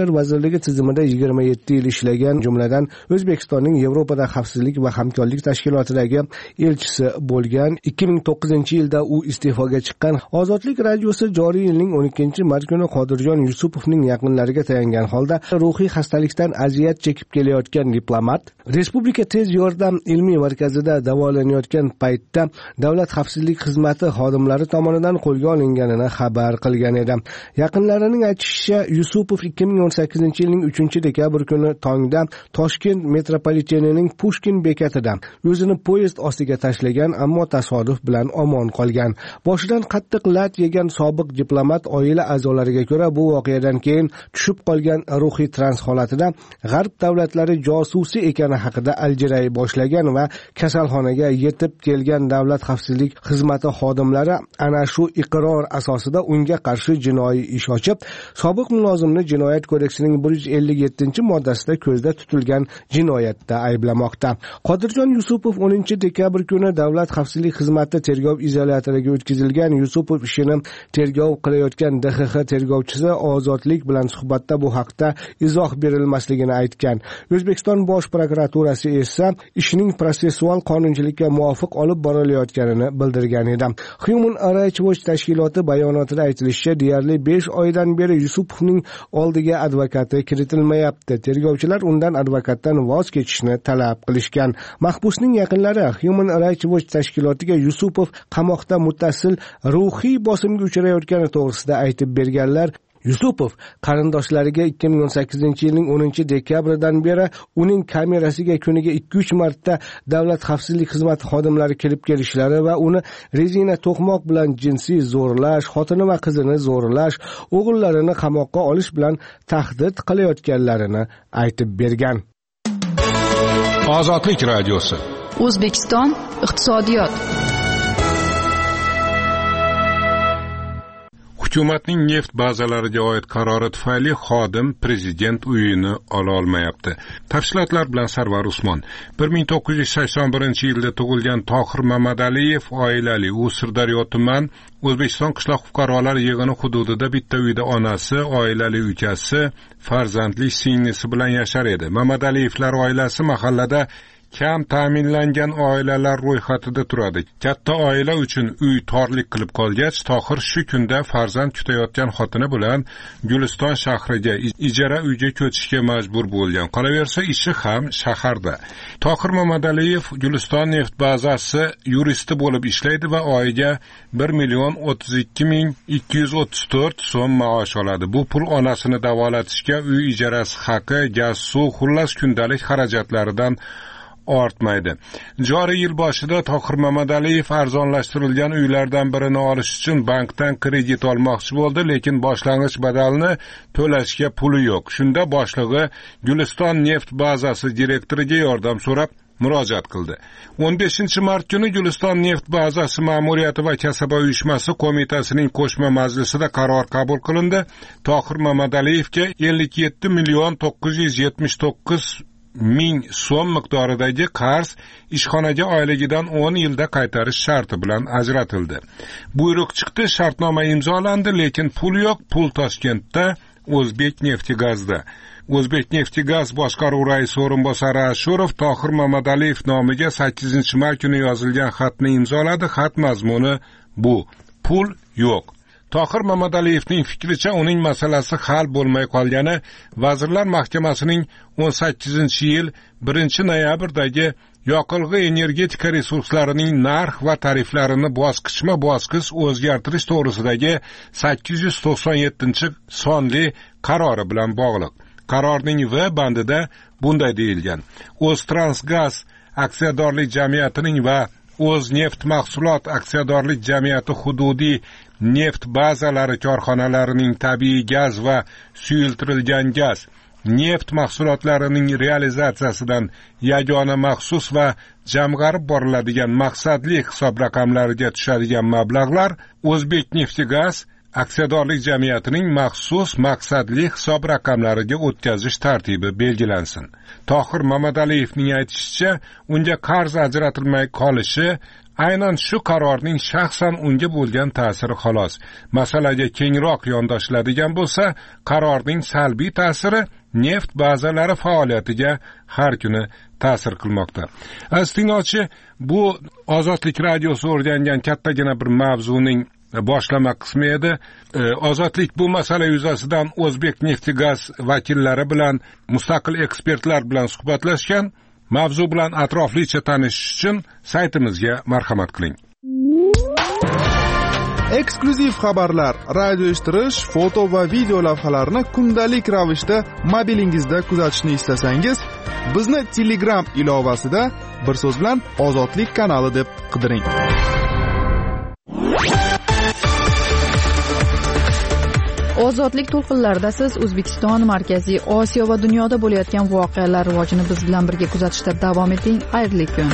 vazirligi tizimida yigirma yetti yil ishlagan, jumladan O'zbekistonning Yevropada xavfsizlik va hamkorlik tashkilotidagi elchisi bo'lgan. ikki ming to'qqizinchi yilda u iste'foga chiqqan. Ozodlik radiosi joriy yilning o'n ikkinchi mart kuni Qodirjon Yusupovning yaqinlariga tayangan holda ruhiy xastalikdan aziyat chekib kelayotgan diplomat Respublika tez yordam ilmiy markazida davolanayotgan paytda Davlat xavfsizlik xizmati xodimlari tomonidan qo'lga olinganini xabar qilgan edi. Yaqinlarining aytishicha, Yusupov ikki ming o'n sakkizinchi yilning uchinchi dekabr kuni tongda Toshkent metropolitenining Pushkin bekatida o'zini poyezd ostiga tashlagan, ammo tasodif bilan omon qolgan. Boshidan qattiq lat yegan sobiq diplomat oila a'zolariga ko'ra, bu voqeadan keyin tushib qolgan ruhiy trans holatida G'arb davlatlari josusi ekani haqida aljiray boshlagan va kasalxonaga yetib kelgan Davlat xavfsizlik xizmati xodimlari ana shu iqror asosida unga qarshi jinoiy ish ochib, sobiq mulozimni Jinoyat kodeksining bir yuz ellik yettinchi moddasida ko'zda tutilgan jinoyatda ayblamoqda. Qodirjon Yusupov o'ninchi dekabr kuni Davlat xavfsizlik xizmati tergov izolyatoriga o'tkazilgan. Yusupov ishini tergov qilayotgan D X X tergovchisi Ozodlik bilan suhbatda bu haqda izoh berilmasligini aytgan. O'zbekiston bosh prokuraturasi esa ishning protsessual qonunchilikka muvofiq olib borilayotganini bildirgan edi. Human Rights Watch tashkiloti bayonotida aytilishicha, deyarli besh oydan beri Yusupovning oldiga advokati kiritilmayapti. Tergovchilar undan advokatdan voz kechishni talab qilishgan. Mahbusning yaqinlari Human Rights Watch tashkilotiga Yusupov qamoqda muttasil ruhiy bosimga uchrayotgani to'g'risida aytib berganlar. Yusupov qarindoshlariga ikki ming o'n sakkizinchi yilning o'ninchi dekabridan beri uning kamerasiga kuniga ikki uch marta Davlat xavfsizlik xizmati xodimlari kirib kelishlari va uni rezina to'qmoq bilan jinsiy zo'rlash, xotini va qizini zo'rlash, o'g'illarini qamoqqa olish bilan tahdid qilayotganlarini aytib bergan. Ozodlik radiosi. O'zbekiston iqtisodiyot. Hukumatning neft bazalariga oid qarori tufayli xodim prezident uyini ola olmayapti. Tafsilotlar bilan Sarvar Usmon. bir ming to'qqiz yuz sakson birinchi yilda tug'ilgan Tohir Mamadaliyev oilali, u Sirdaryo tuman O'zbekiston qishloq fuqarolar yig'ini hududida bitta uyda onasi, oilali ukasi, farzandli singlisi bilan yashar edi. Mamadaliyevlar oilasi mahallada kam ta'minlangan oilalar ro'yxatida turadi. Katta oila uchun uy torlik qilib qolgach, Tohir shu kunda farzand kutayotgan xotini bilan Guliston shahriga ijara uyga ko'chishga majbur bo'lgan. Qolaversa, ishi ham shaharda. Tohir Mamadaliyev Guliston neft bazasi yuristi bo'lib ishlaydi va oyiga bir million o'ttiz ikki ming ikki yuz o'ttiz to'rt so'm maosh oladi. Bu pul onasini davolatishga, uy ijarasi haqi, gaz, suv, xullas kundalik xarajatlaridan ortmaydi. Joriy yil boshida Tohir Mamadaliyev arzonlashtirilgan uylardan birini olish uchun bankdan kredit olmoqchi bo'ldi, lekin boshlang'ich badalni to'lashga puli yo'q. Shunda boshlig'i Guliston neft bazasi direktoriga yordam so'rab murojaat qildi. o'n beshinchi mart kuni Guliston neft bazasi ma'muriyati va kasaba uyushmasi qo'mitasining qo'shma majlisida qaror qabul qilindi. Tohir Mamadaliyevga ellik yetti million to'qqiz yuz yetmish to'qqiz ming so'm miqdoridagi qarz ishxonaga oyligidan o'n yilda qaytarish sharti bilan ajratildi. Buyruq chiqdi, shartnoma imzolandi, lekin pul yo'q. Pul Toshkentda, O'zbekneftgazda. O'zbekneftgaz boshqaruv raisi o'rinbosari Ashurov Tohir Mamadaliyev nomiga sakkizinchi mart kuni yozilgan xatni imzoladi. Xat mazmuni bu: pul yo'q. Tohir Mamadaliyevning fikricha, uning masalasi hal bo'lmay qolgani Vazirlar Mahkamasining o'n sakkizinchi yil birinchi noyabrdagi yoqilg'i energetika resurslarining narx va tariflarini bosqichma-bosqich o'zgartirish to'g'risidagi sakkiz yuz to'qson yettinchi sonli qarori bilan bog'liq. Qarorning V bandida bunday deyilgan: O'ztransgaz aksiyadorlik jamiyatining va O'zneft mahsulot aksiyadorlik jamiyati hududiy neft bazalari korxonalarining tabiiy gaz va suyultirilgan gaz, neft mahsulotlarining realizatsiyasidan yagona maxsus va jamg'arib boriladigan maqsadli hisob raqamlariga tushadigan mablag'lar O'zbekneftgaz aksiyadorlik jamiyatining maxsus maqsadli hisob raqamlariga o'tkazish tartibi belgilansin. Tohir Mamataliyevning aytishicha, unga qarz ajratilmay qolishi aynan shu qarorning shaxsan unga bo'lgan ta'siri xolos. Masalaga kengroq yondashiladigan bo'lsa, qarorning salbiy ta'siri neft bazalari faoliyatiga har kuni ta'sir qilmoqda. Astingchi, bu Ozodlik radiosi o'rgangan kattagina bir mavzuning boshlama qismi edi. Ozodlik bu masala yuzasidan O'zbek Neftigaz vakillari bilan, mustaqil ekspertlar bilan suhbatlashgan. Mavzu bilan atroflicha tanishish uchun saytimizga marhamat qiling. Eksklyuziv xabarlar, radio eshittirish, foto va video lavhalarni kundalik ravishda mobilingizda kuzatishni istasangiz, bizni Telegram ilovasida bir so'z bilan Ozodlik kanali deb qidiring. Ozodlik to'lqinlarida siz O'zbekiston, Markaziy Osiyo va dunyoda bo'layotgan voqealar rivojini biz bilan birga kuzatishda davom eting. Xayrli kun.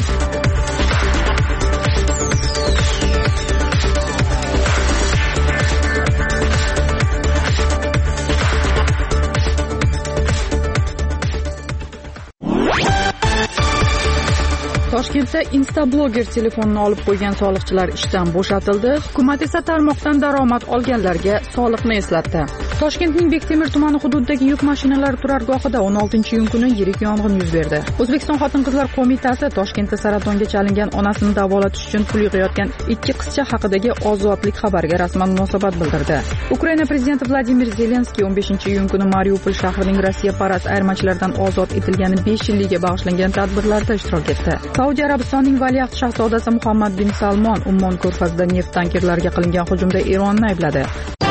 Toshkentda Instablogger telefonini olib qo'ygan soliqchilar ishdan bo'shatildi. Hukumat esa tarmoqdan daromad olganlarga soliqni eslatdi. Toshkentning Bektemir tumani hududidagi yuk mashinalari turargohida o'n oltinchi iyun kuni yirik yong'in yuz berdi. O'zbekiston Xotin-qizlar qo'mitasi Toshkentda saratonga chalingan onasini davolatish uchun pul yig'ayotgan ikki qizcha haqidagi Ozodlik xabariga rasman munosabat bildirdi. Ukraina prezidenti Vladimir Zelenskiy o'n beshinchi iyun kuni Mariupol shahrining Rossiya parast ayirmachilardan ozod etilgani besh yilligiga bag'ishlangan tadbirlarda ishtirok etdi. Saudiya Arabistonining valiahd shahzodasi Muhammad bin Salmon Ummon ko'rfazida neft tankerlariga qilingan hujumda Eronni aybladi.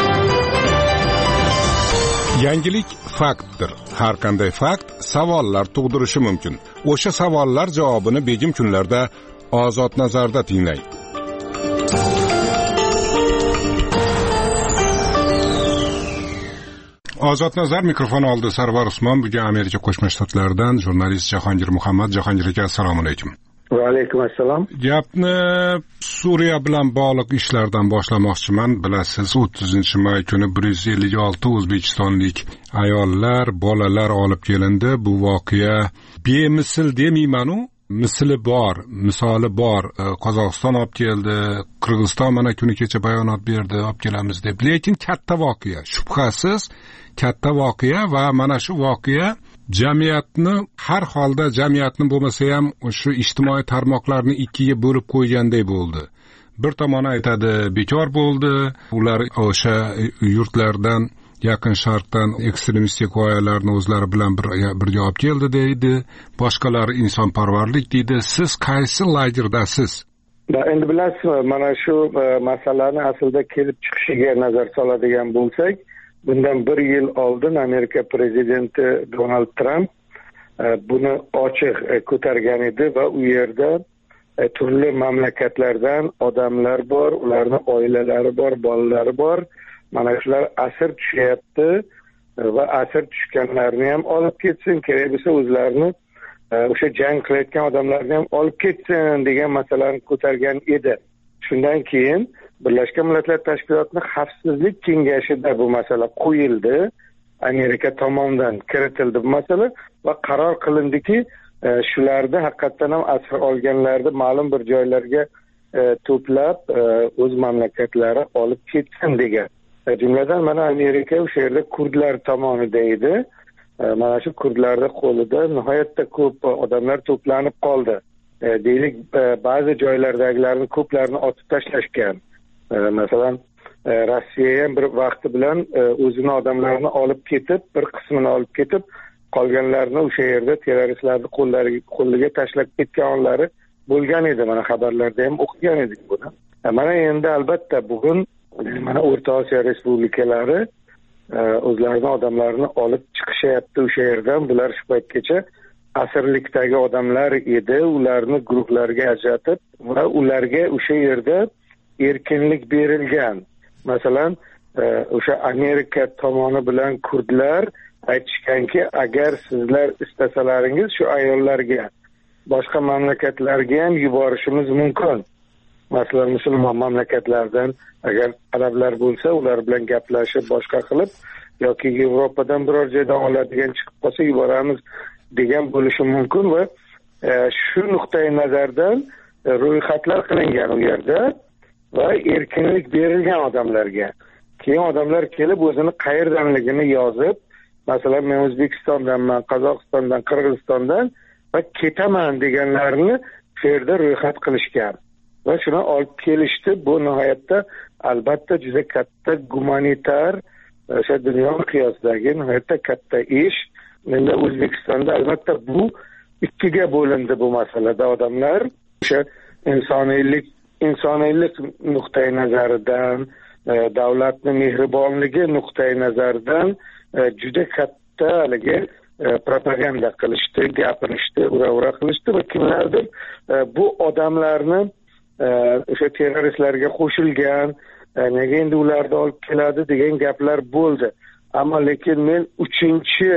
Yangilik faktdir. Har qanday fakt savollar tug'dirishi mumkin. O'sha savollar javobini begim kunlarda Ozod nazarda tinglang. Ozod nazar mikrofon oldi. Sarvar Usmon, bugun Amerika Qo'shma Shtatlaridan jurnalist Jahongir Muhammad. Jahongir aka, assalomu alaykum. Va alaykum assalom. Gapni Suriya bilan bog'liq ishlardan boshlamoqchiman. Bilasiz, o'ttizinchi may kuni bir yuz ellik olti o'zbekistonlik ayollar, bolalar olib kelindi. Bu voqea bemisl demayman-u, misli bor, misoli bor. Qozog'iston olib keldi, Qirg'iziston mana kuni kecha bayonot berdi, olib kelamiz deb. Lekin katta voqea, shubhasiz katta voqea va mana shu voqea jamiyatni, har holda jamiyatni bo'lmasa ham shu ijtimoiy tarmoqlarni ikkiga bo'lib qo'yganday bo'ldi. Bir tomoni aytadi bekor bo'ldi, ular o'sha yurtlardan, yaqin sharqdan ekstremistik g'oyalarni o'zlari bilan birga olib keldi deydi, boshqalari insonparvarlik deydi. Siz qaysi lagerdasiz? Endi bilasizmi, mana shu masalani aslida kelib chiqishiga nazar soladigan bo'lsak, bundan bir yil oldin Amerika prezidenti Donald Trump buni ochiq ko'targan edi va u yerda turli mamlakatlardan odamlar bor, ularning oilalari bor, bolalari bor. Mana shular asir tushyapti va asir tushganlarni ham olib ketsin, kerak bo'lsa o'zlarini o'sha jang qilayotgan odamlarni ham olib ketsin degan masalani ko'targan edi. Shundan keyin Birlashgan Millatlar Tashkilotining Xavfsizlik kengashida bu masala qo'yildi, Amerika tomonidan kiritildi bu masala va qaror qilindiki, shularni haqiqatan ham asir olganlarni ma'lum bir joylarga to'plab o'z mamlakatlari olib ketsin degan. Jumladan mana Amerika o'sha yerda kurdlar tomonida edi. Mana shu kurdlarning qo'lida nihoyatda ko'p odamlar to'planib qoldi. Deylik, ba'zi joylardagilarni ko'plarini otib tashlashgan. Masalan, Rossiya ham bir vaqti bilan o'zini odamlarini olib ketib, bir qismini olib ketib, qolganlarni o'sha yerda terroristlarning qo'llariga qo'liga tashlab ketganlari bo'lgan edi. Mana xabarlarda ham o'qigan edik buni. Mana endi albatta bugun mana O'rta Osiyo respublikalari o'zlarining odamlarini olib chiqishyapti o'sha yerdan. Bular shu paytgacha asirlikdagi odamlar edi, ularni guruhlarga ajratib va ularga o'sha yerda erkinlik berilgan. Masalan, o'sha Amerika tomoni bilan kurdlar aytishganki, agar sizlar istasalaringiz shu ayollarga boshqa mamlakatlarga ham yuborishimiz mumkin. masalan musulmon mamlakatlardan agar arablar bo'lsa ular bilan gaplashib boshqa qilib yoki Yevropadan biror joydan oladigan chiqib qolsa yuboramiz degan bo'lishi mumkin va shu nuqtai nazardan ro'yxatlar qilingan u yerda va erkinlik berilgan odamlarga. Keyin odamlar kelib o'zini qayerdanligini yozib, masalan men O'zbekistondanman, Qozog'istondan, Qirg'izistondan va ketaman deganlarni shu yerda ro'yxat qilishgan va shuni olib kelishdi. Bu nihoyatda albatta juda katta gumanitar o'sha dunyo miqyosidagi nihoyatda katta ish. Endi O'zbekistonda albatta bu ikkiga bo'lindi bu masalada. Odamlar o'sha insoniylik insoniylik nuqtai nazaridan, davlatning mehribonligi nuqtai nazaridan juda katta haligi propaganda qilishdi, gapirishdi, ura-ura qilishdi va kimlardir bu odamlarni o'sha terroristlarga qo'shilgan, nega endi ularni olib keladi degan gaplar bo'ldi. Ammo lekin men uchinchi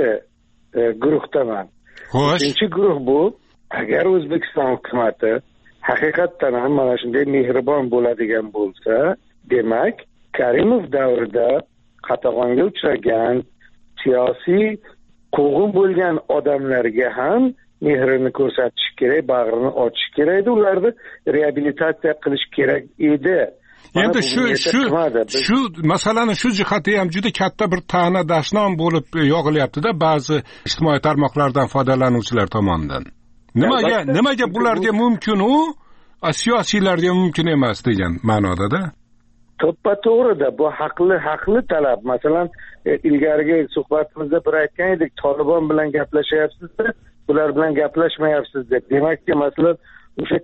guruhdaman. Uchinchi guruh bu, agar O'zbekiston hukumatı haqiqatdan ham mana shunday mehribon bo'ladigan bo'lsa, demak Karimov davrida qatag'onga uchragan siyosiy quvg'in bo'lgan odamlarga ham mehrini ko'rsatish kerak, bag'rini ochish kerak edi, ularni reabilitatsiya qilish kerak edi. Endi shu shu shu masalani shu jihati ham juda katta bir ta'na dashnom bo'lib yog'ilyapti-da ba'zi ijtimoiy tarmoqlardan foydalanuvchilar tomonidan. Nimaga nimaga bularga mumkin u, siyosiylarga mumkin emas degan ma'noda-da. To'ppa to'g'ri-da, bu haqli haqli talab. Masalan, ilgarigi suhbatimizda bir aytgan edik, Tolibon bilan gaplashyapsiz-da, bular bilan gaplashmayapsiz deb. Demakki, masalan, o'sha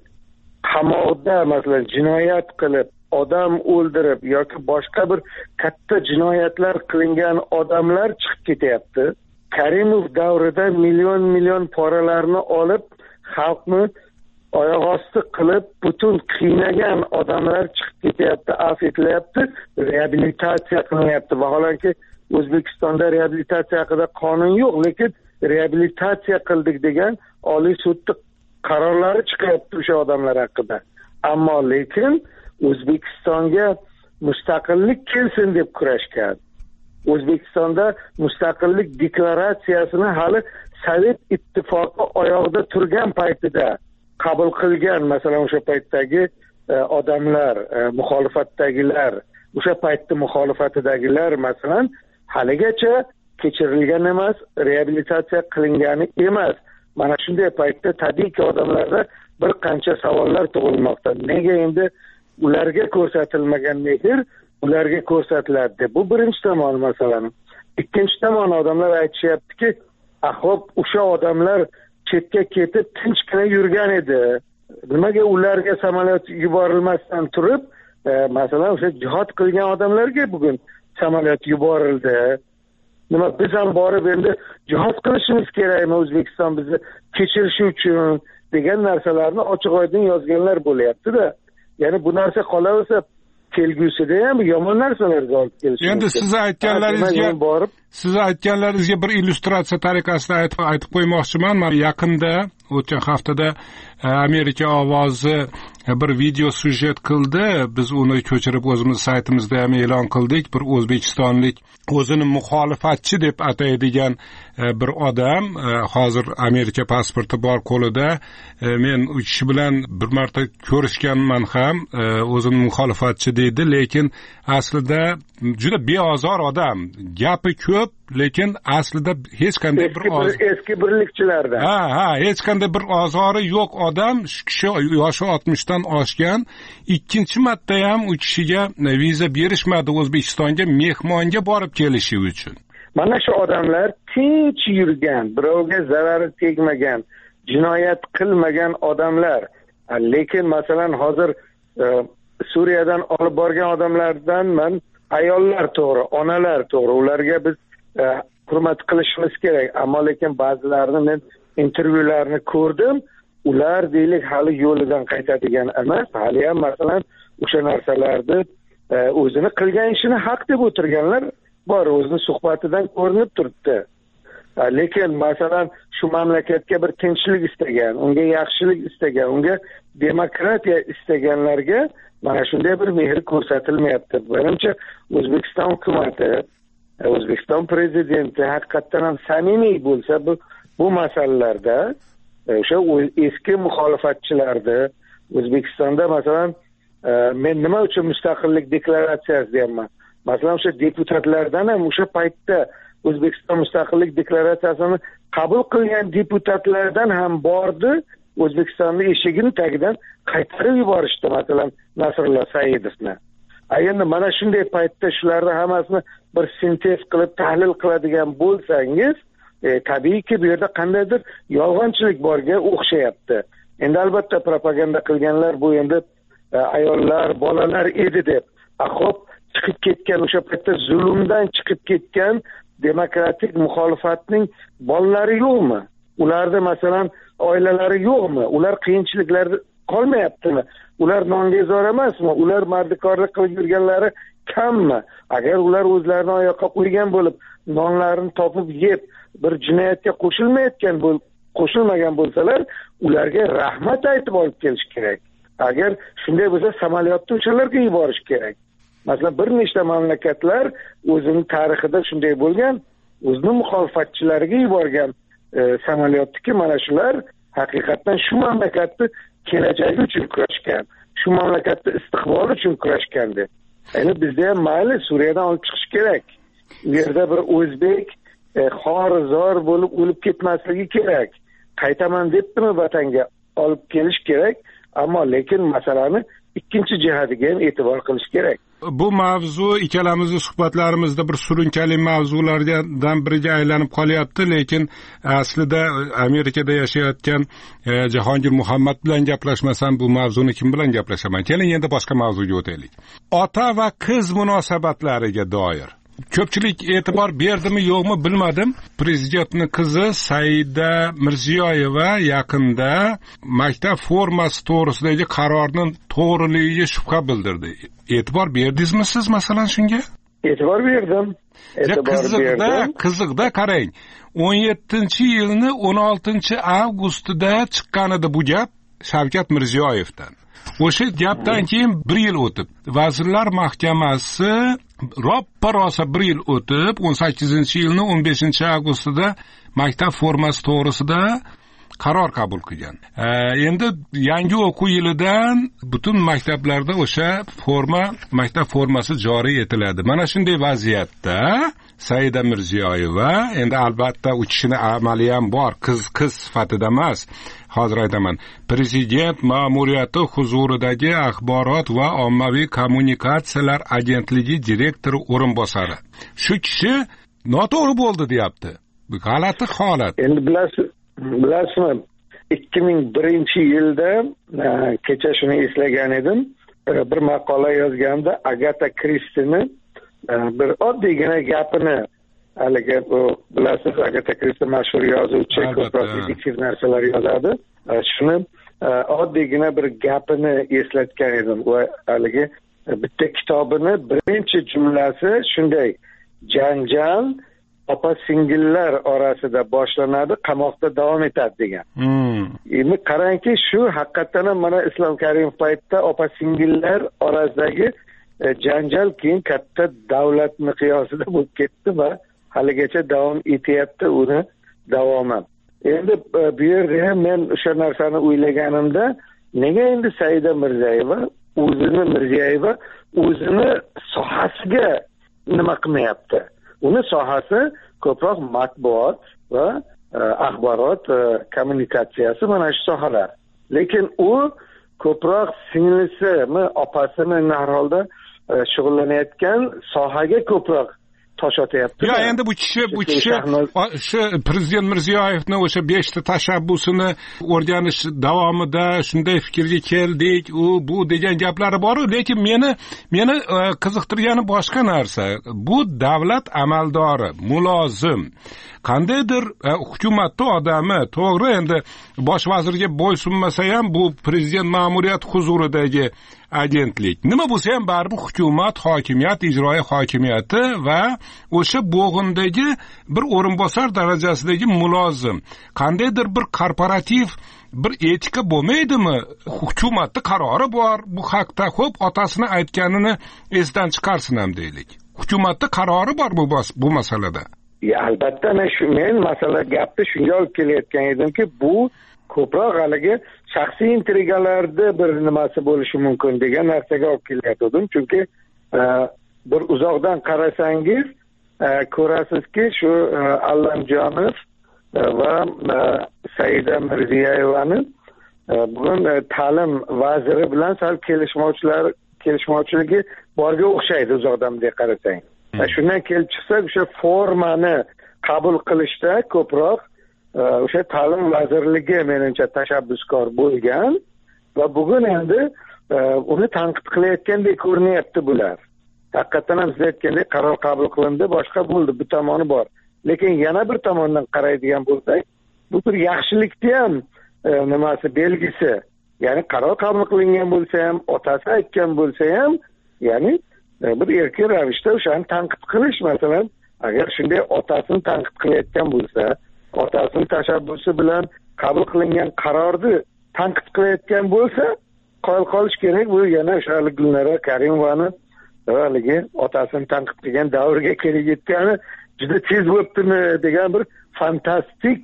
qamoqda masalan jinoyat qilib, odam o'ldirib yoki boshqa bir katta jinoyatlar qilingan odamlar chiqib ketyapti. Karimov davrida million million poralarni olib, xalqni oyoq osti qilib, butun qiynagan odamlar chiqib ketyapti, afv etilyapti, reabilitatsiya qilinyapti. Vaholanki O'zbekistonda reabilitatsiya haqida qonun yo'q, lekin reabilitatsiya qildik degan Oliy sudning qarorlari chiqyapti o'sha odamlar haqida. Ammo lekin O'zbekistonga mustaqillik kelsin deb kurashgan. O'zbekistonda mustaqillik deklaratsiyasini hali Sovet ittifoqi oyog'ida turgan paytida qabul qilgan, masalan o'sha paytdagi e, odamlar, e, muxolifatdagilar, o'sha paytda muxolifatidagilar masalan haligacha kechirilgan emas, reabilitatsiya qilingani emas. Mana shunday paytda tabiiyki odamlarda bir qancha savollar tug'ilmoqda. Nega endi ularga ko'rsatilmagan mehr ularga ko'rsatiladi? Bu birinchi tomon masalan. Ikkinchi tomon odamlar aytishyaptiki, ahob o'sha odamlar chetga ketib tinchgina yurgan edi. Nimaga ularga samolyot yuborilmasdan turib, e, masalan o'sha jihad qilgan odamlarga bugun samolyot yuborildi? Nima biz ham borib endi jihad qilishimiz kerakmi O'zbekiston bizni kechirishi uchun degan narsalarni ochiq-oydin yozganlar bo'lyapti-da. Ya'ni bu narsa qolaversa kelgusida ham yomon narsalarga olib kelishi mumkin. Endi siz aytganlaringizga borib, siz aytganlaringizga bir illyustratsiya tariqasida aytib aytib qo'ymoqchiman. Men yaqinda o'tgan haftada Amerika ovozi bir video syujet qildi. Biz uni ko'chirib o'zimiz saytimizda ham e'lon qildik. Bir o'zbekistonlik o'zini muxolifatchi deb ataydigan bir odam, hozir Amerika pasporti bor qo'lida. Men u kishi bilan bir marta ko'rishganman ham, o'zini muxolifatchi deydi, lekin aslida juda beozor odam. Gapi ko'p, lekin aslida hech qanday bir eski birlikchilardan. Ha, ha, hech qanday bir ozori yo'q odam. Shu kishi yoshi oltmishdan oshgan. Ikkinchi marta ham u kishiga viza berishmadi O'zbekistonga mehmonga borib kelishi uchun. Mana shu odamlar tinch yurgan, birovga zarari tegmagan, jinoyat qilmagan odamlar. Lekin masalan hozir e, Suriyadan olib borgan odamlardan men ayollar to'g'ri, onalar to'g'ri, ularga biz e, hurmat qilishimiz kerak. Ammo lekin ba'zilarini men intervyularni ko'rdim. Ular deylik hali yo'lidan qaytadigan emas, hali ham masalan o'sha narsalarni e, o'zini qilgan ishini haq deb o'tirganlar bor, o'zini suhbatidan ko'rinib turibdi. lekin masalan shu mamlakatga bir tinchlik istagan, unga yaxshilik istagan, unga demokratiya istaganlarga mana shunday bir mehr ko'rsatilmayapti. Menimcha O'zbekiston hukumati, O'zbekiston prezidenti haqiqatdan ham samimiy bo'lsa bu bu masalalarda o'sha eski muxolifatchilarni O'zbekistonda masalan men nima uchun mustaqillik deklaratsiyasi deyapman. Masalan o'sha deputatlardan ham o'sha paytda O'zbekiston mustaqillik deklaratsiyasini qabul qilgan deputatlardan ham bordi, O'zbekistonni eshigini tagidan qaytarib yuborishdi, masalan Nasrullo Saidovni. Endi mana shunday paytda shularni hammasini bir sintez qilib tahlil qiladigan bo'lsangiz, e, tabiiyki bu yerda qandaydir yolg'onchilik borga o'xshayapti. Endi albatta propaganda qilganlar bu endi e, ayollar, bolalar edi deb. Xo'p, chiqib ketgan o'sha paytda zulmdan chiqib ketgan demokratik muxolifatning bolalari yo'qmi? Ularda masalan oilalari yo'qmi? Ular qiyinchiliklarda qolmayaptimi? Ular nongezor emasmi? Ular mardikorlik qilib yurganlari kammi? Agar ular o'zlarini oyoqqa qo'ygan bo'lib, nonlarini topib yeb, bir jinoyatga qo'shilmayotgan bo'l qo'shilmagan bo'lsalar, ularga rahmat aytib olib kelish kerak. Agar shunday bo'lsa, samolyotni o'shalarga yuborish kerak. Masalan, bir nechta mamlakatlar o'zining tarixida shunday bo'lgan, o'zining muxolifatchilariga yuborgan e, samolyotniki mana shular haqiqatan shu mamlakatni kelajagi uchun kurashgan, shu mamlakatni istiqboli uchun kurashgandi. Endi bizda ham mayli Suriyadan olib chiqish kerak. U yerda bir o'zbek e, xorizor bo'lib o'lib ketmasligi kerak. Qaytaman debdimi vatanga olib kelish kerak, ammo lekin masalani ikkinchi jihatiga ham e'tibor qilish kerak. Bu mavzu ikkalamizni suhbatlarimizda bir surunkali mavzulardan biriga aylanib qolyapti, lekin aslida Amerikada yashayotgan e, Jahongir Muhammad bilan gaplashmasam bu mavzuni kim bilan gaplashaman? Keling endi boshqa mavzuga o'taylik. Ota va qiz munosabatlariga doir ko'pchilik e'tibor berdimi yo'qmi bilmadim. Prezidentning qizi Saida Mirziyoyeva yaqinda maktab formasi to'g'risidagi qarorning to'g'riligiga shubha bildirdi. E'tibor berdingizmi siz masalan shunga? E'tibor berdim. E'tibor berdim. Qiziqda qarang. o'n yettinchi yilni o'n oltinchi avgustida chiqqan edi bu gap Shavkat Mirziyoyevdan. O'sha gapdan keyin bir yil o'tib, Vazirlar Mahkamasi roppa-rosa bir yil o'tib, o'n sakkizinchi yilning o'n beshinchi avgustida maktab formasi to'g'risida qaror qabul qilgan. E, endi yangi o'quv yilidan butun maktablarda o'sha forma, maktab formasi joriy etiladi. Mana shunday vaziyatda Saida Mirziyoyeva, endi albatta u kishini amali ham bor, qiz qiz sifatida emas. Hozir aytaman, prezident ma'muriyati huzuridagi axborot va ommaviy kommunikatsiyalar agentligi direktori o'rinbosari. Shu kishi noto'g'ri bo'ldi deyapti. Bu g'alati holat. Endi bilasiz, bilasizmi, ikki ming birinchi yilda kecha shuni eslagan edim, bir maqola yozganda Agatha Christie'ni bir oddiygina gapini, haligi bilasiz, Agatha Christie mashhur yozuvchi, ko'proq detektiv narsalar yozadi. Shuni oddiygina bir gapini eslatgan edim. Va haligi bitta kitobini birinchi jumlasi shunday: janjal opa singillar orasida boshlanadi, qamoqda davom etadi degan. Hmm. Endi qarangki, shu haqiqatan ham mana Islom Karimov paytda opa singillar orasidagi e, janjal keyin katta davlat miqyosida bo'lib ketdi va haligacha davom etyapti uni davomi. Endi e, bu yerda ham men o'sha narsani o'ylaganimda, nega endi Saida Mirziyoyeva o'zini Mirziyoyeva o'zini sohasiga nima qilmayapti? Uni sohasi ko'proq matbuot va e, axborot e, kommunikatsiyasi, mana shu sohalar. Lekin u ko'proq singlisimi, opasimi har holda e, shug'ullanayotgan sohaga ko'proq tosh otyapti. Ya endi bu kishi bu kishi shu prezident Mirziyoyevni o'sha beshta tashabbusini o'rganish davomida shunday fikrga keldik, u bu degan gaplari bor-ku, lekin meni meni qiziqtirgani boshqa narsa. Bu davlat amaldori, mulozim, qandaydir hukumatda odami, to'g'ri, endi bosh vazirga bo'ysunmasa ham bu prezident ma'muriyati huzuridagi agentlik. Nima bo'lsa ham baribir hukumat, hokimiyat, ijroiya hokimiyati va o'sha bo'g'indagi bir o'rinbosar darajasidagi mulozim qandaydir bir korporativ bir etika bo'lmaydimi? Hukumatning qarori bor bu haqda. Xo'p, otasini aytganini esdan chiqarsin ham deylik. Hukumatning qarori bor bu bu masalada. Ya, albatta, men shu men masala gapni shunga olib kelayotgan edimki, bu ko'proq haligi shaxsiy intrigalarda bir nimasi bo'lishi mumkin degan narsaga olib kelayotgandim. Chunki bir uzoqdan qarasangiz ko'rasizki, shu Allamjonov va Saida Mirziyevani bugun ta'lim vaziri bilan sal kelishmovchilar kelishmovchiligi borga o'xshaydi uzoqdan bunday qarasang. Shundan kelib chiqsak, o'sha formani qabul qilishda ko'proq o'sha ta'lim vazirligi menimcha tashabbuskor bo'lgan va bugun endi uni tanqid qilayotgandek ko'rinyapti bular. Haqiqatan ham siz aytgandek qaror qabul qilindi, boshqa bo'ldi, bu tomoni bor. Lekin yana bir tomondan qaraydigan bo'lsak, bu bir yaxshilikni ham nimasi belgisi. Ya'ni qaror qabul qilingan bo'lsa ham, otasi aytgan bo'lsa ham, ya'ni bir erkin ravishda o'shani tanqid qilish, masalan, agar shunday otasini tanqid qilayotgan bo'lsa, otasini tashabbusi bilan qabul qilingan qarorni tanqid qilayotgan bo'lsa, qoyil qolish kerak. Bu yana o'sha Gulnora Karimovani haligi otasini tanqid qilgan davrga kelib yetgani juda tez bo'libdimi degan bir fantastik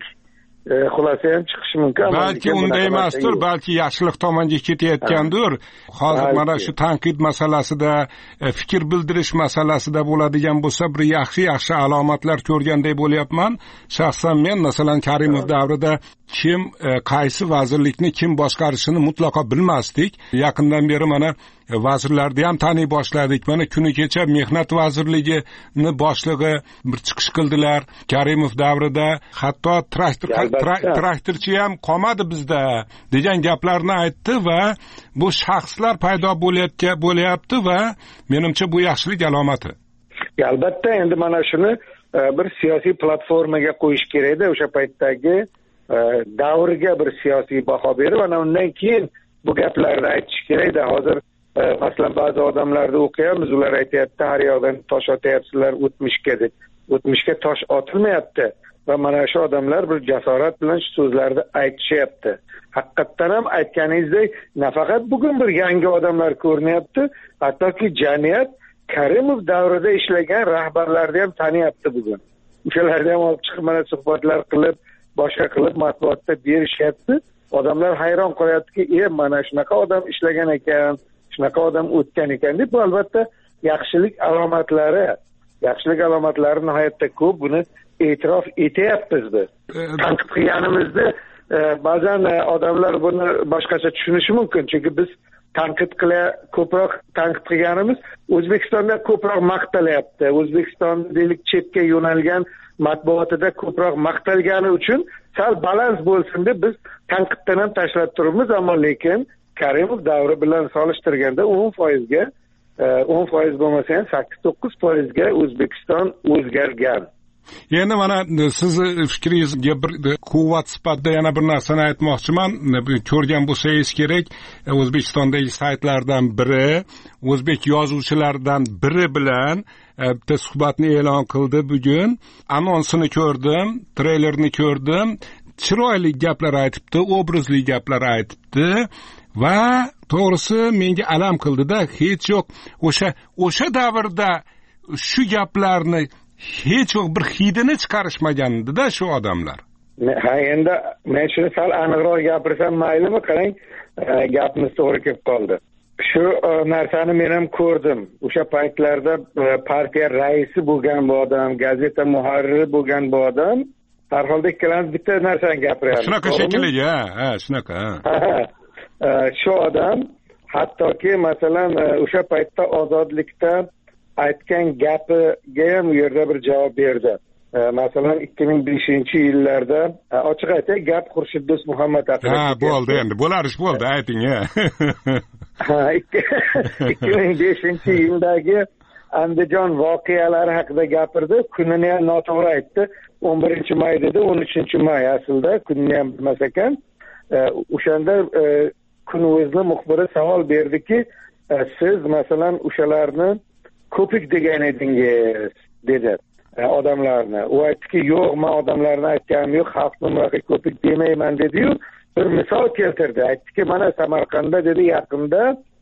xulosa ham chiqishi mumkin. Balki unday emasdir, balki yaxshilik tomonga ketayotgandir. Hozir mana shu tanqid masalasida, fikr bildirish masalasida bo'ladigan bo'lsa, bir yaxshi-yaxshi alomatlar ko'rganday bo'lyapman. Shaxsan men masalan Karimov davrida kim qaysi vazirlikni kim boshqarishini mutlaqo bilmasdik. Yaqindan beri mana vazirlarni ham taniy boshladik. Mana kuni kecha Mehnat vazirligini boshlig'i bir chiqish qildilar. Karimov davrida hatto traktor traktorchi ham qolmadi bizda degan gaplarni aytdi va bu shaxslar paydo bo'layotgan bo'lyapti va menimcha bu yaxshilik alomati. Albatta, endi mana shuni bir siyosiy platformaga qo'yish kerak-da, o'sha paytdagi davriga bir siyosiy baho berib, ana undan keyin bu gaplarni aytish kerak-da. Hozir masalan ba'zi odamlarni o'qiyapmiz, ular aytayapti, har yoqdan tosh otyapsizlar o'tmishga deb. O'tmishga tosh otilmayapti va mana shu odamlar bir jasorat bilan shu so'zlarni aytishyapti. Haqiqatdan ham aytganingizdek, nafaqat bugun bir yangi odamlar ko'rinyapti, hattoki jamiyat Karimov davrida ishlagan rahbarlarni ham taniyapti bugun. O'shalarni ham olib chiqib mana suhbatlar qilib, boshqa qilib matbuotda berishyapti. Odamlar hayron qolyaptiki, "E, mana shunaqa odam ishlagan ekan, shunaqa odam o'tgan ekan" deb. Bu albatta yaxshilik alomatlari. Yaxshilik alomatlari nihoyatda ko'p, buni e'tirof etyapmiz biz. Tanqid qilganimizda ba'zan odamlar buni boshqacha tushunishi mumkin, chunki biz tanqid qila ko'proq tanqid qilganimiz O'zbekistonda ko'proq maqtalyapti. O'zbekiston deylik chetga yo'nalgan matbuotida ko'proq maqtalgani uchun sal balans bo'lsin deb biz tanqiddan ham tashlab turibmiz, ammo lekin Karimov davri bilan solishtirganda o'n foiz ga o'n foiz bo'lmasa ham sakkiz to'qqiz foiz ga O'zbekiston o'zgargan. Endi mana sizni fikringizga bir quvvat sifatida yana bir narsani aytmoqchiman. Ko'rgan bo'lsangiz kerak, O'zbekistondagi saytlardan biri, o'zbek yozuvchilaridan biri bilan bitta suhbatni e'lon qildi bugun. Anonsini ko'rdim, treylerni ko'rdim. Chiroyli gaplar aytibdi, obrazli gaplar aytibdi va to'g'risi menga alam qildi-da, hech yo'q o'sha o'sha davrda shu gaplarni hech yo'q bir hidini chiqarishmagandi-da shu odamlar. Ha, endi men shuni sal aniqroq gapirsam maylimi? Qarang, gapimiz to'g'ri kelib qoldi. Shu narsani men ham ko'rdim. O'sha paytlarda partiya raisi bo'lgan bu odam, gazeta muharriri bo'lgan bu odam, har holda ikkalamiz bitta narsani gapiryapmiz. Shunaqa shekilli, ha, ha, shunaqa. Shu odam hattoki masalan o'sha paytda ozodlikda aytgan gapiga ham u yerda bir javob berdi. Masalan ikki ming beshinchi yillarda ochiq aytay, gap Xurshid Do'stmuhammad haqida. Ha, bo'ldi endi, bo'lar ish bo'ldi, ayting. Ha, ikki ming beshinchi yildagi Andijon voqealari haqida gapirdi. Kunini ham noto'g'ri aytdi. o'n birinchi may dedi, o'n uchinchi may aslida, kunini ham bilmas ekan. O'shanda kun o'zini muxbiri savol berdiki, siz masalan o'shalarni ko'pik degan edingiz dedi odamlarni. U aytdiki, yo'q, men odamlarni aytganim yo'q, xalqni bunaqa ko'pik demayman dedi-yu, bir misol keltirdi. Aytdiki, mana Samarqandda dedi, yaqinda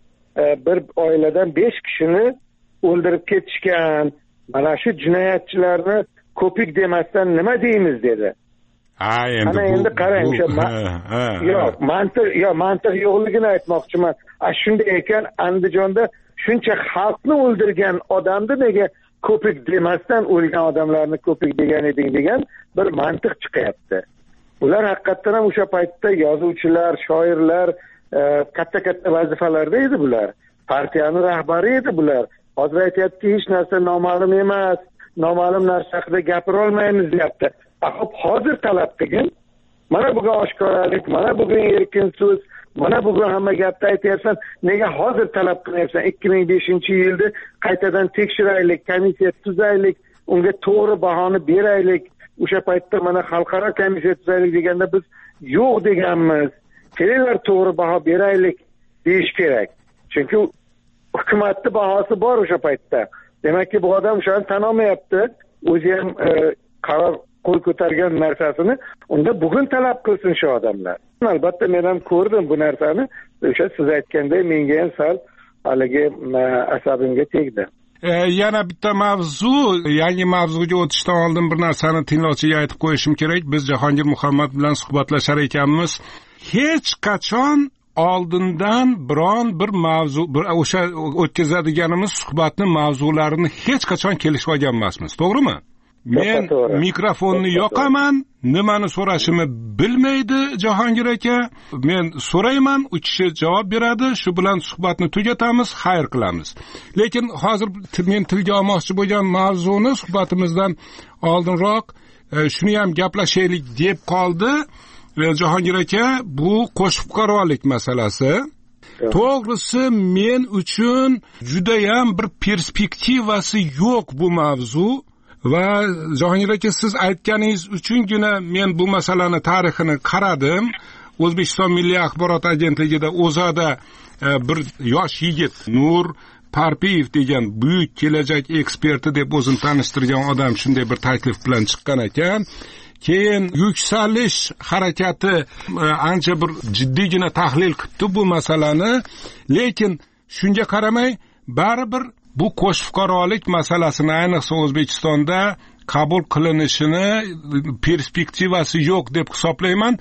bir oiladan besh kishini o'ldirib ketishgan. Mana shu jinoyatchilarni ko'pik demasdan nima deymiz dedi. Ha, endi ana endi qarang, o'sha yo'q, mantiq, yo mantiq yo'qligini aytmoqchiman. A shunday ekan, Andijonda shuncha xalqni o'ldirgan odamni nega ko'pik demasdan o'lgan odamlarni ko'pik degan eding degan bir mantiq chiqyapti. Ular haqiqatdan ham o'sha paytda yozuvchilar, shoirlar, katta-katta vazifalarda edi bular. Partiyani rahbari edi bular. Hozir aytyapti, hech narsa noma'lum emas, noma'lum narsa haqida gapira olmaymiz deyapti. Xo'p, hozir talab qilgin. Mana bugun oshkoralik, mana bugun erkin so'z, mana bugun hamma gapni aytyapsan, nega hozir talab qilyapsan? ikki ming beshinchi yilda qaytadan tekshiraylik, komissiya tuzaylik, unga to'g'ri bahoni beraylik. O'sha paytda mana xalqaro komissiya tuzaylik deganda biz yo'q deganmiz. Kelinglar to'g'ri baho beraylik deyish kerak. Chunki hukumatning bahosi bor o'sha paytda. Demakki bu odam o'shani tan olmayapti. O'zi ham qaror qo'l ko'targan narsasini unda bugun talab qilsin shu odamlar. Albatta men ham ko'rdim bu narsani. O'sha siz aytganday menga ham sal haligi asabimga tegdi. E, yana bitta mavzu, yangi mavzuga o'tishdan oldin bir narsani tinglovchiga aytib qo'yishim kerak. Biz Jahongir Muhammad bilan suhbatlashar ekanmiz. Hech qachon oldindan biron bir mavzu, bir o'sha o'tkazadiganimiz suhbatning mavzularini hech qachon kelishib olgan emasmiz, to'g'rimi? Men mikrofonni yoqaman, nimani so'rashimni bilmaydi Jahongir aka. Men so'rayman, u kishi javob beradi, shu bilan suhbatni tugatamiz, xayr qilamiz. Lekin hozir men tilga olmoqchi bo'lgan mavzuni suhbatimizdan oldinroq shuni ham gaplashaylik deb qoldi. Jahongir aka, bu qo'shib fuqarolik masalasi. To'g'risi men uchun juda ham bir perspektivasi yo'q bu mavzu. Va Jahongir aka, siz aytganingiz uchungina men bu masalani tarixini qaradim. O'zbekiston Milliy axborot agentligida o'zada bir yosh yigit Nur Parpiyev degan buyuk kelajak eksperti deb o'zini tanishtirgan odam shunday bir taklif bilan chiqqan ekan. Keyin yuksalish harakati ancha bir jiddiygina tahlil qildi bu masalani, lekin shunga qaramay baribir bu qo'sh fuqarolik masalasini ayniqsa O'zbekistonda qabul qilinishini perspektivasi yo'q deb hisoblayman.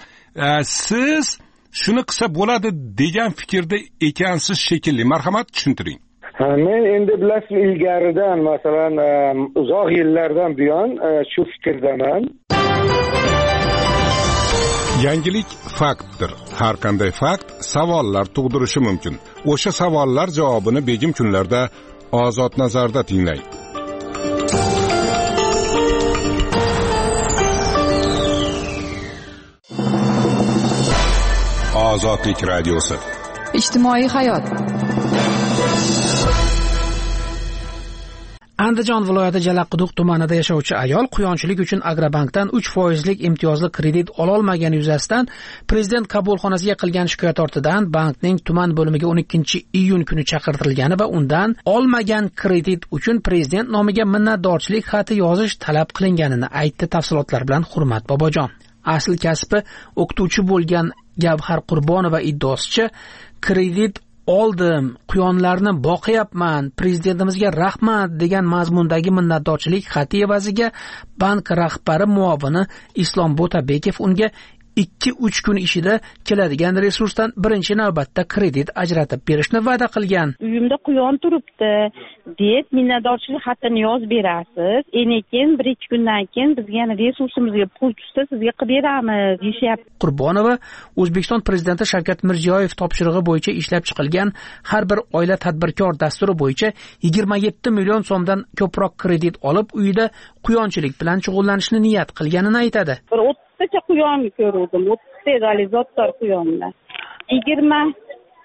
Siz shuni qilsa bo'ladi degan fikrda ekansiz shekilli. Marhamat, tushuntiring. Ha, men endi bilasiz, ilgaridan masalan uzoq yillardan buyon shu fikrdaman. Yangilik faktdir. Har qanday fakt savollar tug'dirishi mumkin. O'sha savollar javobini begim kunlarda Ozod nazarda tinglang. Ozodlik radiosi. Ijtimoiy hayot. Andijon viloyati Jalaquduq tumanida yashovchi ayol quyonchilik uchun Agrobankdan uch foizlik imtiyozli kredit ololmagani yuzasidan prezident qabulxonasiga qilgan shikoyat ortidan bankning tuman bo'limiga o'n ikkinchi iyun kuni chaqirtirilgani va undan olmagan kredit uchun prezident nomiga minnatdorchilik xati yozish talab qilinganini aytdi. Tafsilotlar bilan Hurmat Bobojon. Asl kasbi o'qituvchi bo'lgan Gavhar Qurbonova iddaosicha, kredit oldim, quyonlarni boqyapman, prezidentimizga rahmat degan mazmundagi minnatdorchilik xati evaziga bank rahbari muovini Islom Bo'tabekov unga ikki uch kun ichida keladigan resursdan birinchi navbatda kredit ajratib berishni va'da qilgan. Uyimda quyon turibdi deb minnatdorchilik xatini yozib berasiz. Endi keyin bir ikki kundan keyin bizga yana resursimizga pul tushsa sizga qilib beramiz deyapti. Qurbonova O'zbekiston prezidenti Shavkat Mirziyoyev topshirig'i bo'yicha ishlab chiqilgan har bir oila tadbirkor dasturi bo'yicha yigirma yetti million so'mdan ko'proq kredit olib, uyida quyonchilik bilan shug'ullanishni niyat qilganini aytadi. o'ttizta quyon ko'rdim, o'ttizta realizator quyonlar. yigirma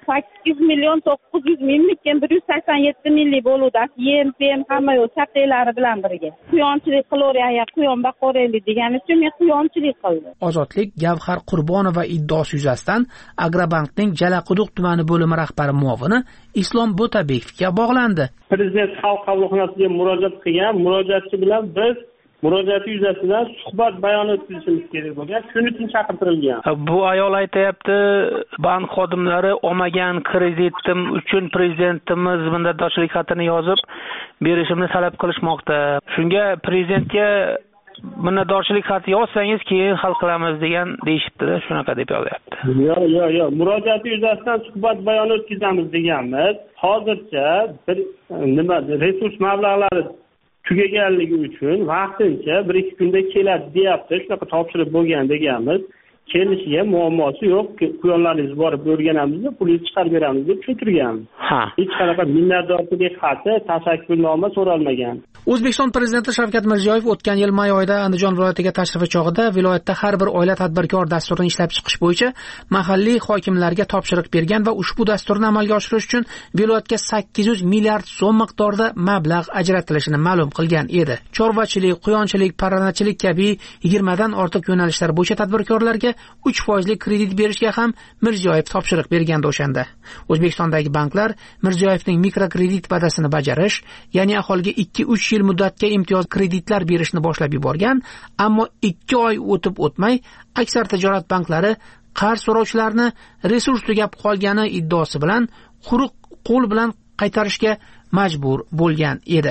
sakkiz million to'qqiz yuz minglikkan bir yuz sakson yetti minglik bo'luvdi. Yem, pem hamma yo'q chaqiylari bilan birga. Quyonchilik qilaveraya, quyon boqoraylik degani uchun men quyonchilik qildim. Ozodlik Gavhar Qurbonova iddaosi yuzasidan Agrobankning Jalaquduq tumani bo'limi rahbari muovini Islom Bo'tabekovga bog'landi. Prezident xalq qabulxonasiga murojaat qilgan, murojaatchi bilan biz murojaati yuzasidan suhbat bayoni o'tkazishimiz kerak bo'lgan. Shuning uchun chaqirtirilgan. Bu ayol aytayapti, bank xodimlari olmagan kreditim uchun prezidentimiz minnatdorchilik xatini yozib berishimni talab qilishmoqda. Shunga prezidentga minnatdorchilik xati yozsangiz keyin hal qilamiz degan deyishibdi-da, shunaqa deb yozyapti. Yo'q, yo'q, yo'q. Murojaati yuzasidan suhbat bayoni o'tkazamiz deganmiz. Hozircha bir nima resurs mablag'lari tugaganligi uchun vaqtincha bir ikki kunda keladi deyapti. Shunaqa topshiriq bo'lgan deganmiz. Kelishiga muammosi yo'q. Quyonlaringizni borib o'rganamiz, pulni chiqarib beramiz deb tushuntirganmiz. Ha. Hech qanaqa minnatdorchilik xati, tashakkurnoma so'ralmagan. O'zbekiston Prezidenti Shavkat Mirziyoyev o'tgan yil may oyida Andijon viloyatiga tashrifi chog'ida viloyatda har bir oila tadbirkor dasturini ishlab chiqish bo'yicha mahalliy hokimlarga topshiriq bergan va ushbu dasturni amalga oshirish uchun viloyatga sakkiz yuz milliard so'm miqdorida mablag' ajratilishini ma'lum qilgan edi. Chorvachilik, quyonchilik, parrandachilik kabi yigirmadan ortiq yo'nalishlar bo'yicha tadbirkorlarga uch foizli kredit berishga ham Mirziyoyev topshiriq bergandi o'shanda. O'zbekistondagi banklar Mirziyoyevning mikrokredit va'dasini bajarish, ya'ni aholiga ikki uch yil muddatga imtiyoz kreditlar berishni boshlab yuborgan, ammo ikki oy o'tib o'tmay aksar tijorat banklari qarz so'rovchilarni resurs tugab qolgani iddaosi bilan quruq qo'l bilan qaytarishga majbur bo'lgan edi.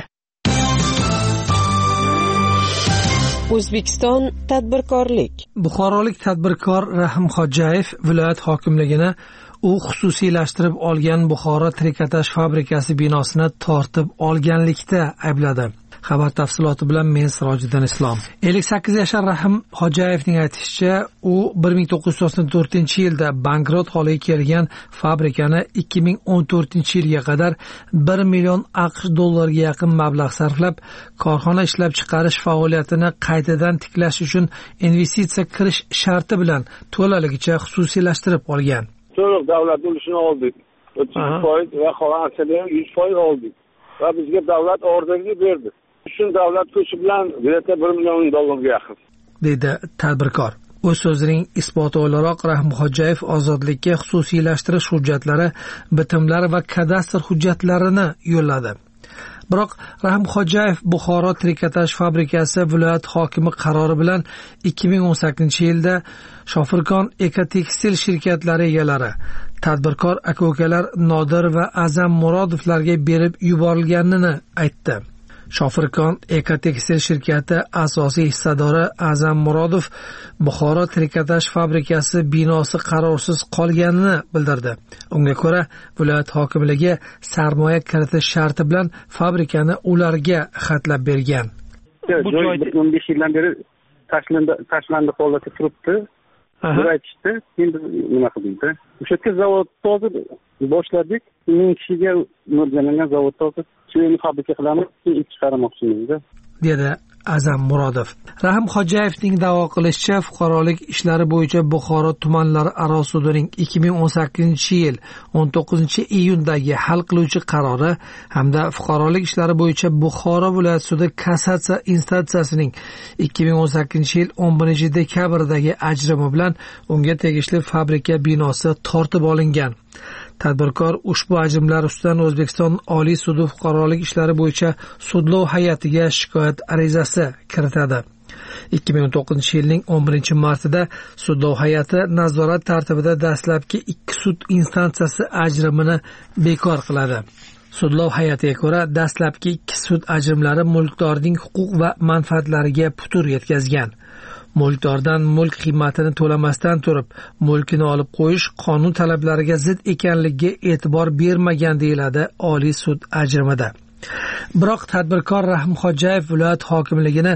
O'zbekiston tadbirkorlik. Buxorolik tadbirkor Rahim Xo'jayev viloyat hokimligini u xususiylashtirib olgan Buxoro trikotaj fabrikasi binosini tortib olganlikda aybladi. Xabar tafsiloti bilan men Sirojiddin Islom. ellik sakkiz yashar Rahim Xo'jayevning aytishicha, u bir ming to'qqiz yuz to'qson to'rtinchi yilda bankrot holiga kelgan fabrikani ikki ming o'n to'rtinchi yilga qadar bir million AQSh dollariga yaqin mablag' sarflab, korxona ishlab chiqarish faoliyatini qaytadan tiklash uchun investitsiya kirish sharti bilan to'laligicha xususiylashtirib olgan. To'liq davlat ulushini oldik. o'ttiz foiz va qolgan aksiyani yuz foiz oldik. Va bizga davlat orderni berdi. Shun davlat kuchi bilan birata bir million dollarga yaqin, dedi tadbirkor. O'z so'zining isboti o'laroq Rahim Xo'jayev ozodlikka xususiylashtirish hujjatlari, bitimlari va kadastr hujjatlarini yo'lladi. Biroq Rahim Xo'jayev Buxoro trikotaj fabrikasi viloyat hokimi qarori bilan ikki ming o'n sakkizinchi yilda Shofirkon Ekotekstil shirkatlari egalari, tadbirkor aka-ukalar Nodir va Azam Murodovlarga berib yuborilganini aytdi. Shofirkon Ekotekstil shirkati asosiy hissadori Azam Murodov Buxoro trikotaj fabrikasi binosi qarorsiz qolganini bildirdi. Unga ko'ra, viloyat hokimligi sarmoya kiritish sharti bilan fabrikani ularga xatlab bergan. Bu joy o'n besh yildan beri tashlandi, tashlandi holatda turibdi. Bir aytishdi, endi nima qildingda? O'sha yerga zavod hozir boshladik. ming kishiga mo'ljallangan zavod hozir suyuni fabrika qilamiz, keyin chiqarmoqchimiz, dedi Azam Murodov. Rahim Xo'jayevning da'vo qilishicha, fuqarolik ishlari bo'yicha Buxoro tumanlari aro sudining ikki ming o'n sakkizinchi yil o'n to'qqizinchi iyundagi hal qiluvchi qarori hamda fuqarolik ishlari bo'yicha Buxoro viloyat sudi kassatsiya instansiyasining ikki ming o'n sakkizinchi yil o'n birinchi dekabrdagi ajrimi bilan unga tegishli fabrika binosi tortib olingan. Tadbirkor ushbu ajrimlar ustidan O'zbekiston Oliy sudi fuqarolik ishlari bo'yicha sudlov hay'atiga shikoyat arizasi kiritadi. ikki ming o'n to'qqizinchi yilning o'n birinchi martida sudlov hay'ati nazorat tartibida dastlabki ikki sud instansiyasi ajrimini bekor qiladi. Sudlov hay'atiga ko'ra, dastlabki ikki sud ajrimlari mulkdorning huquq va manfaatlariga putur yetkazgan. Mulkdordan mulk qiymatini to'lamasdan turib, mulkini olib qo'yish qonun talablariga zid ekanligiga e'tibor bermagan deyiladi Oliy sud ajrimida. Biroq tadbirkor Rahim Xo'jayev viloyat hokimligini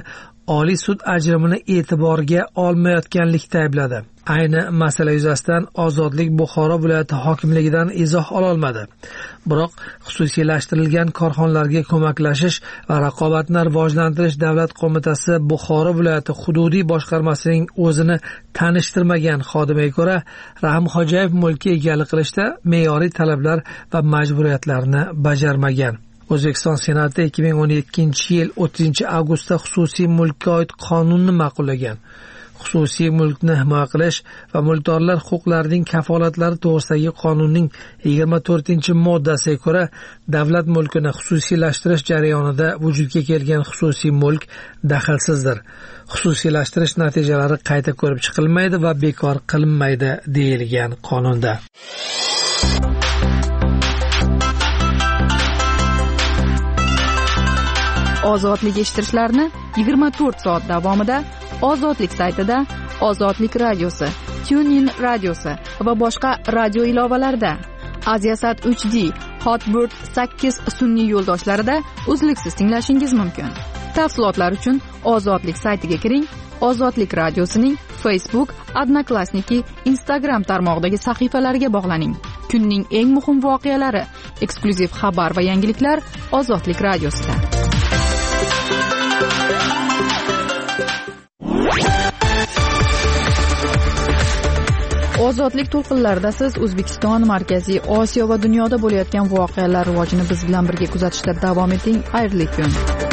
Oliy sud ajrimini e'tiborga olmayotganlikda aybladi. Ayni masala yuzasidan Ozodlik Buxoro viloyati hokimligidan izoh ololmadi. Biroq xususiylashtirilgan korxonalarga ko'maklashish va raqobatni rivojlantirish davlat qo'mitasi Buxoro viloyati hududiy boshqarmasining o'zini tanishtirmagan xodimiga ko'ra, Rahim Xo'jayev mulkka egalik qilishda me'yoriy talablar va majburiyatlarni bajarmagan. O'zbekiston Senati ikki ming o'n yettinchi yil o'ttizinchi avgustda xususiy mulkka oid qonunni ma'qullagan. Xususiy mulkni himoya qilish va mulkdorlar huquqlarining kafolatlari to'g'risidagi qonunning yigirma to'rtinchi moddasiga ko'ra, davlat mulkini xususiylashtirish jarayonida vujudga kelgan xususiy mulk daxlsizdir. Xususiylashtirish natijalari qayta ko'rib chiqilmaydi va bekor qilinmaydi deyilgan qonunda. Ozodlik eshittirishlarni yigirma to'rt soat davomida Ozodlik saytida, Ozodlik radiosi, TuneIn radiosi va boshqa radio ilovalarida, Aziasat uch D, Hotbird sakkiz sun'iy yo'ldoshlarida uzluksiz tinglashingiz mumkin. Tafsilotlar uchun Ozodlik saytiga kiring. Ozodlik radiosining Facebook, Odnoklassniki, Instagram tarmog'idagi sahifalariga bog'laning. Kunning eng muhim voqealari, eksklyuziv xabar va yangiliklar Ozodlik radiosida. Ozodlik to'lqinlarida siz O'zbekiston, Markaziy Osiyo va dunyoda bo'layotgan voqealar rivojini biz bilan birga kuzatishda davom eting. Xayrli kun.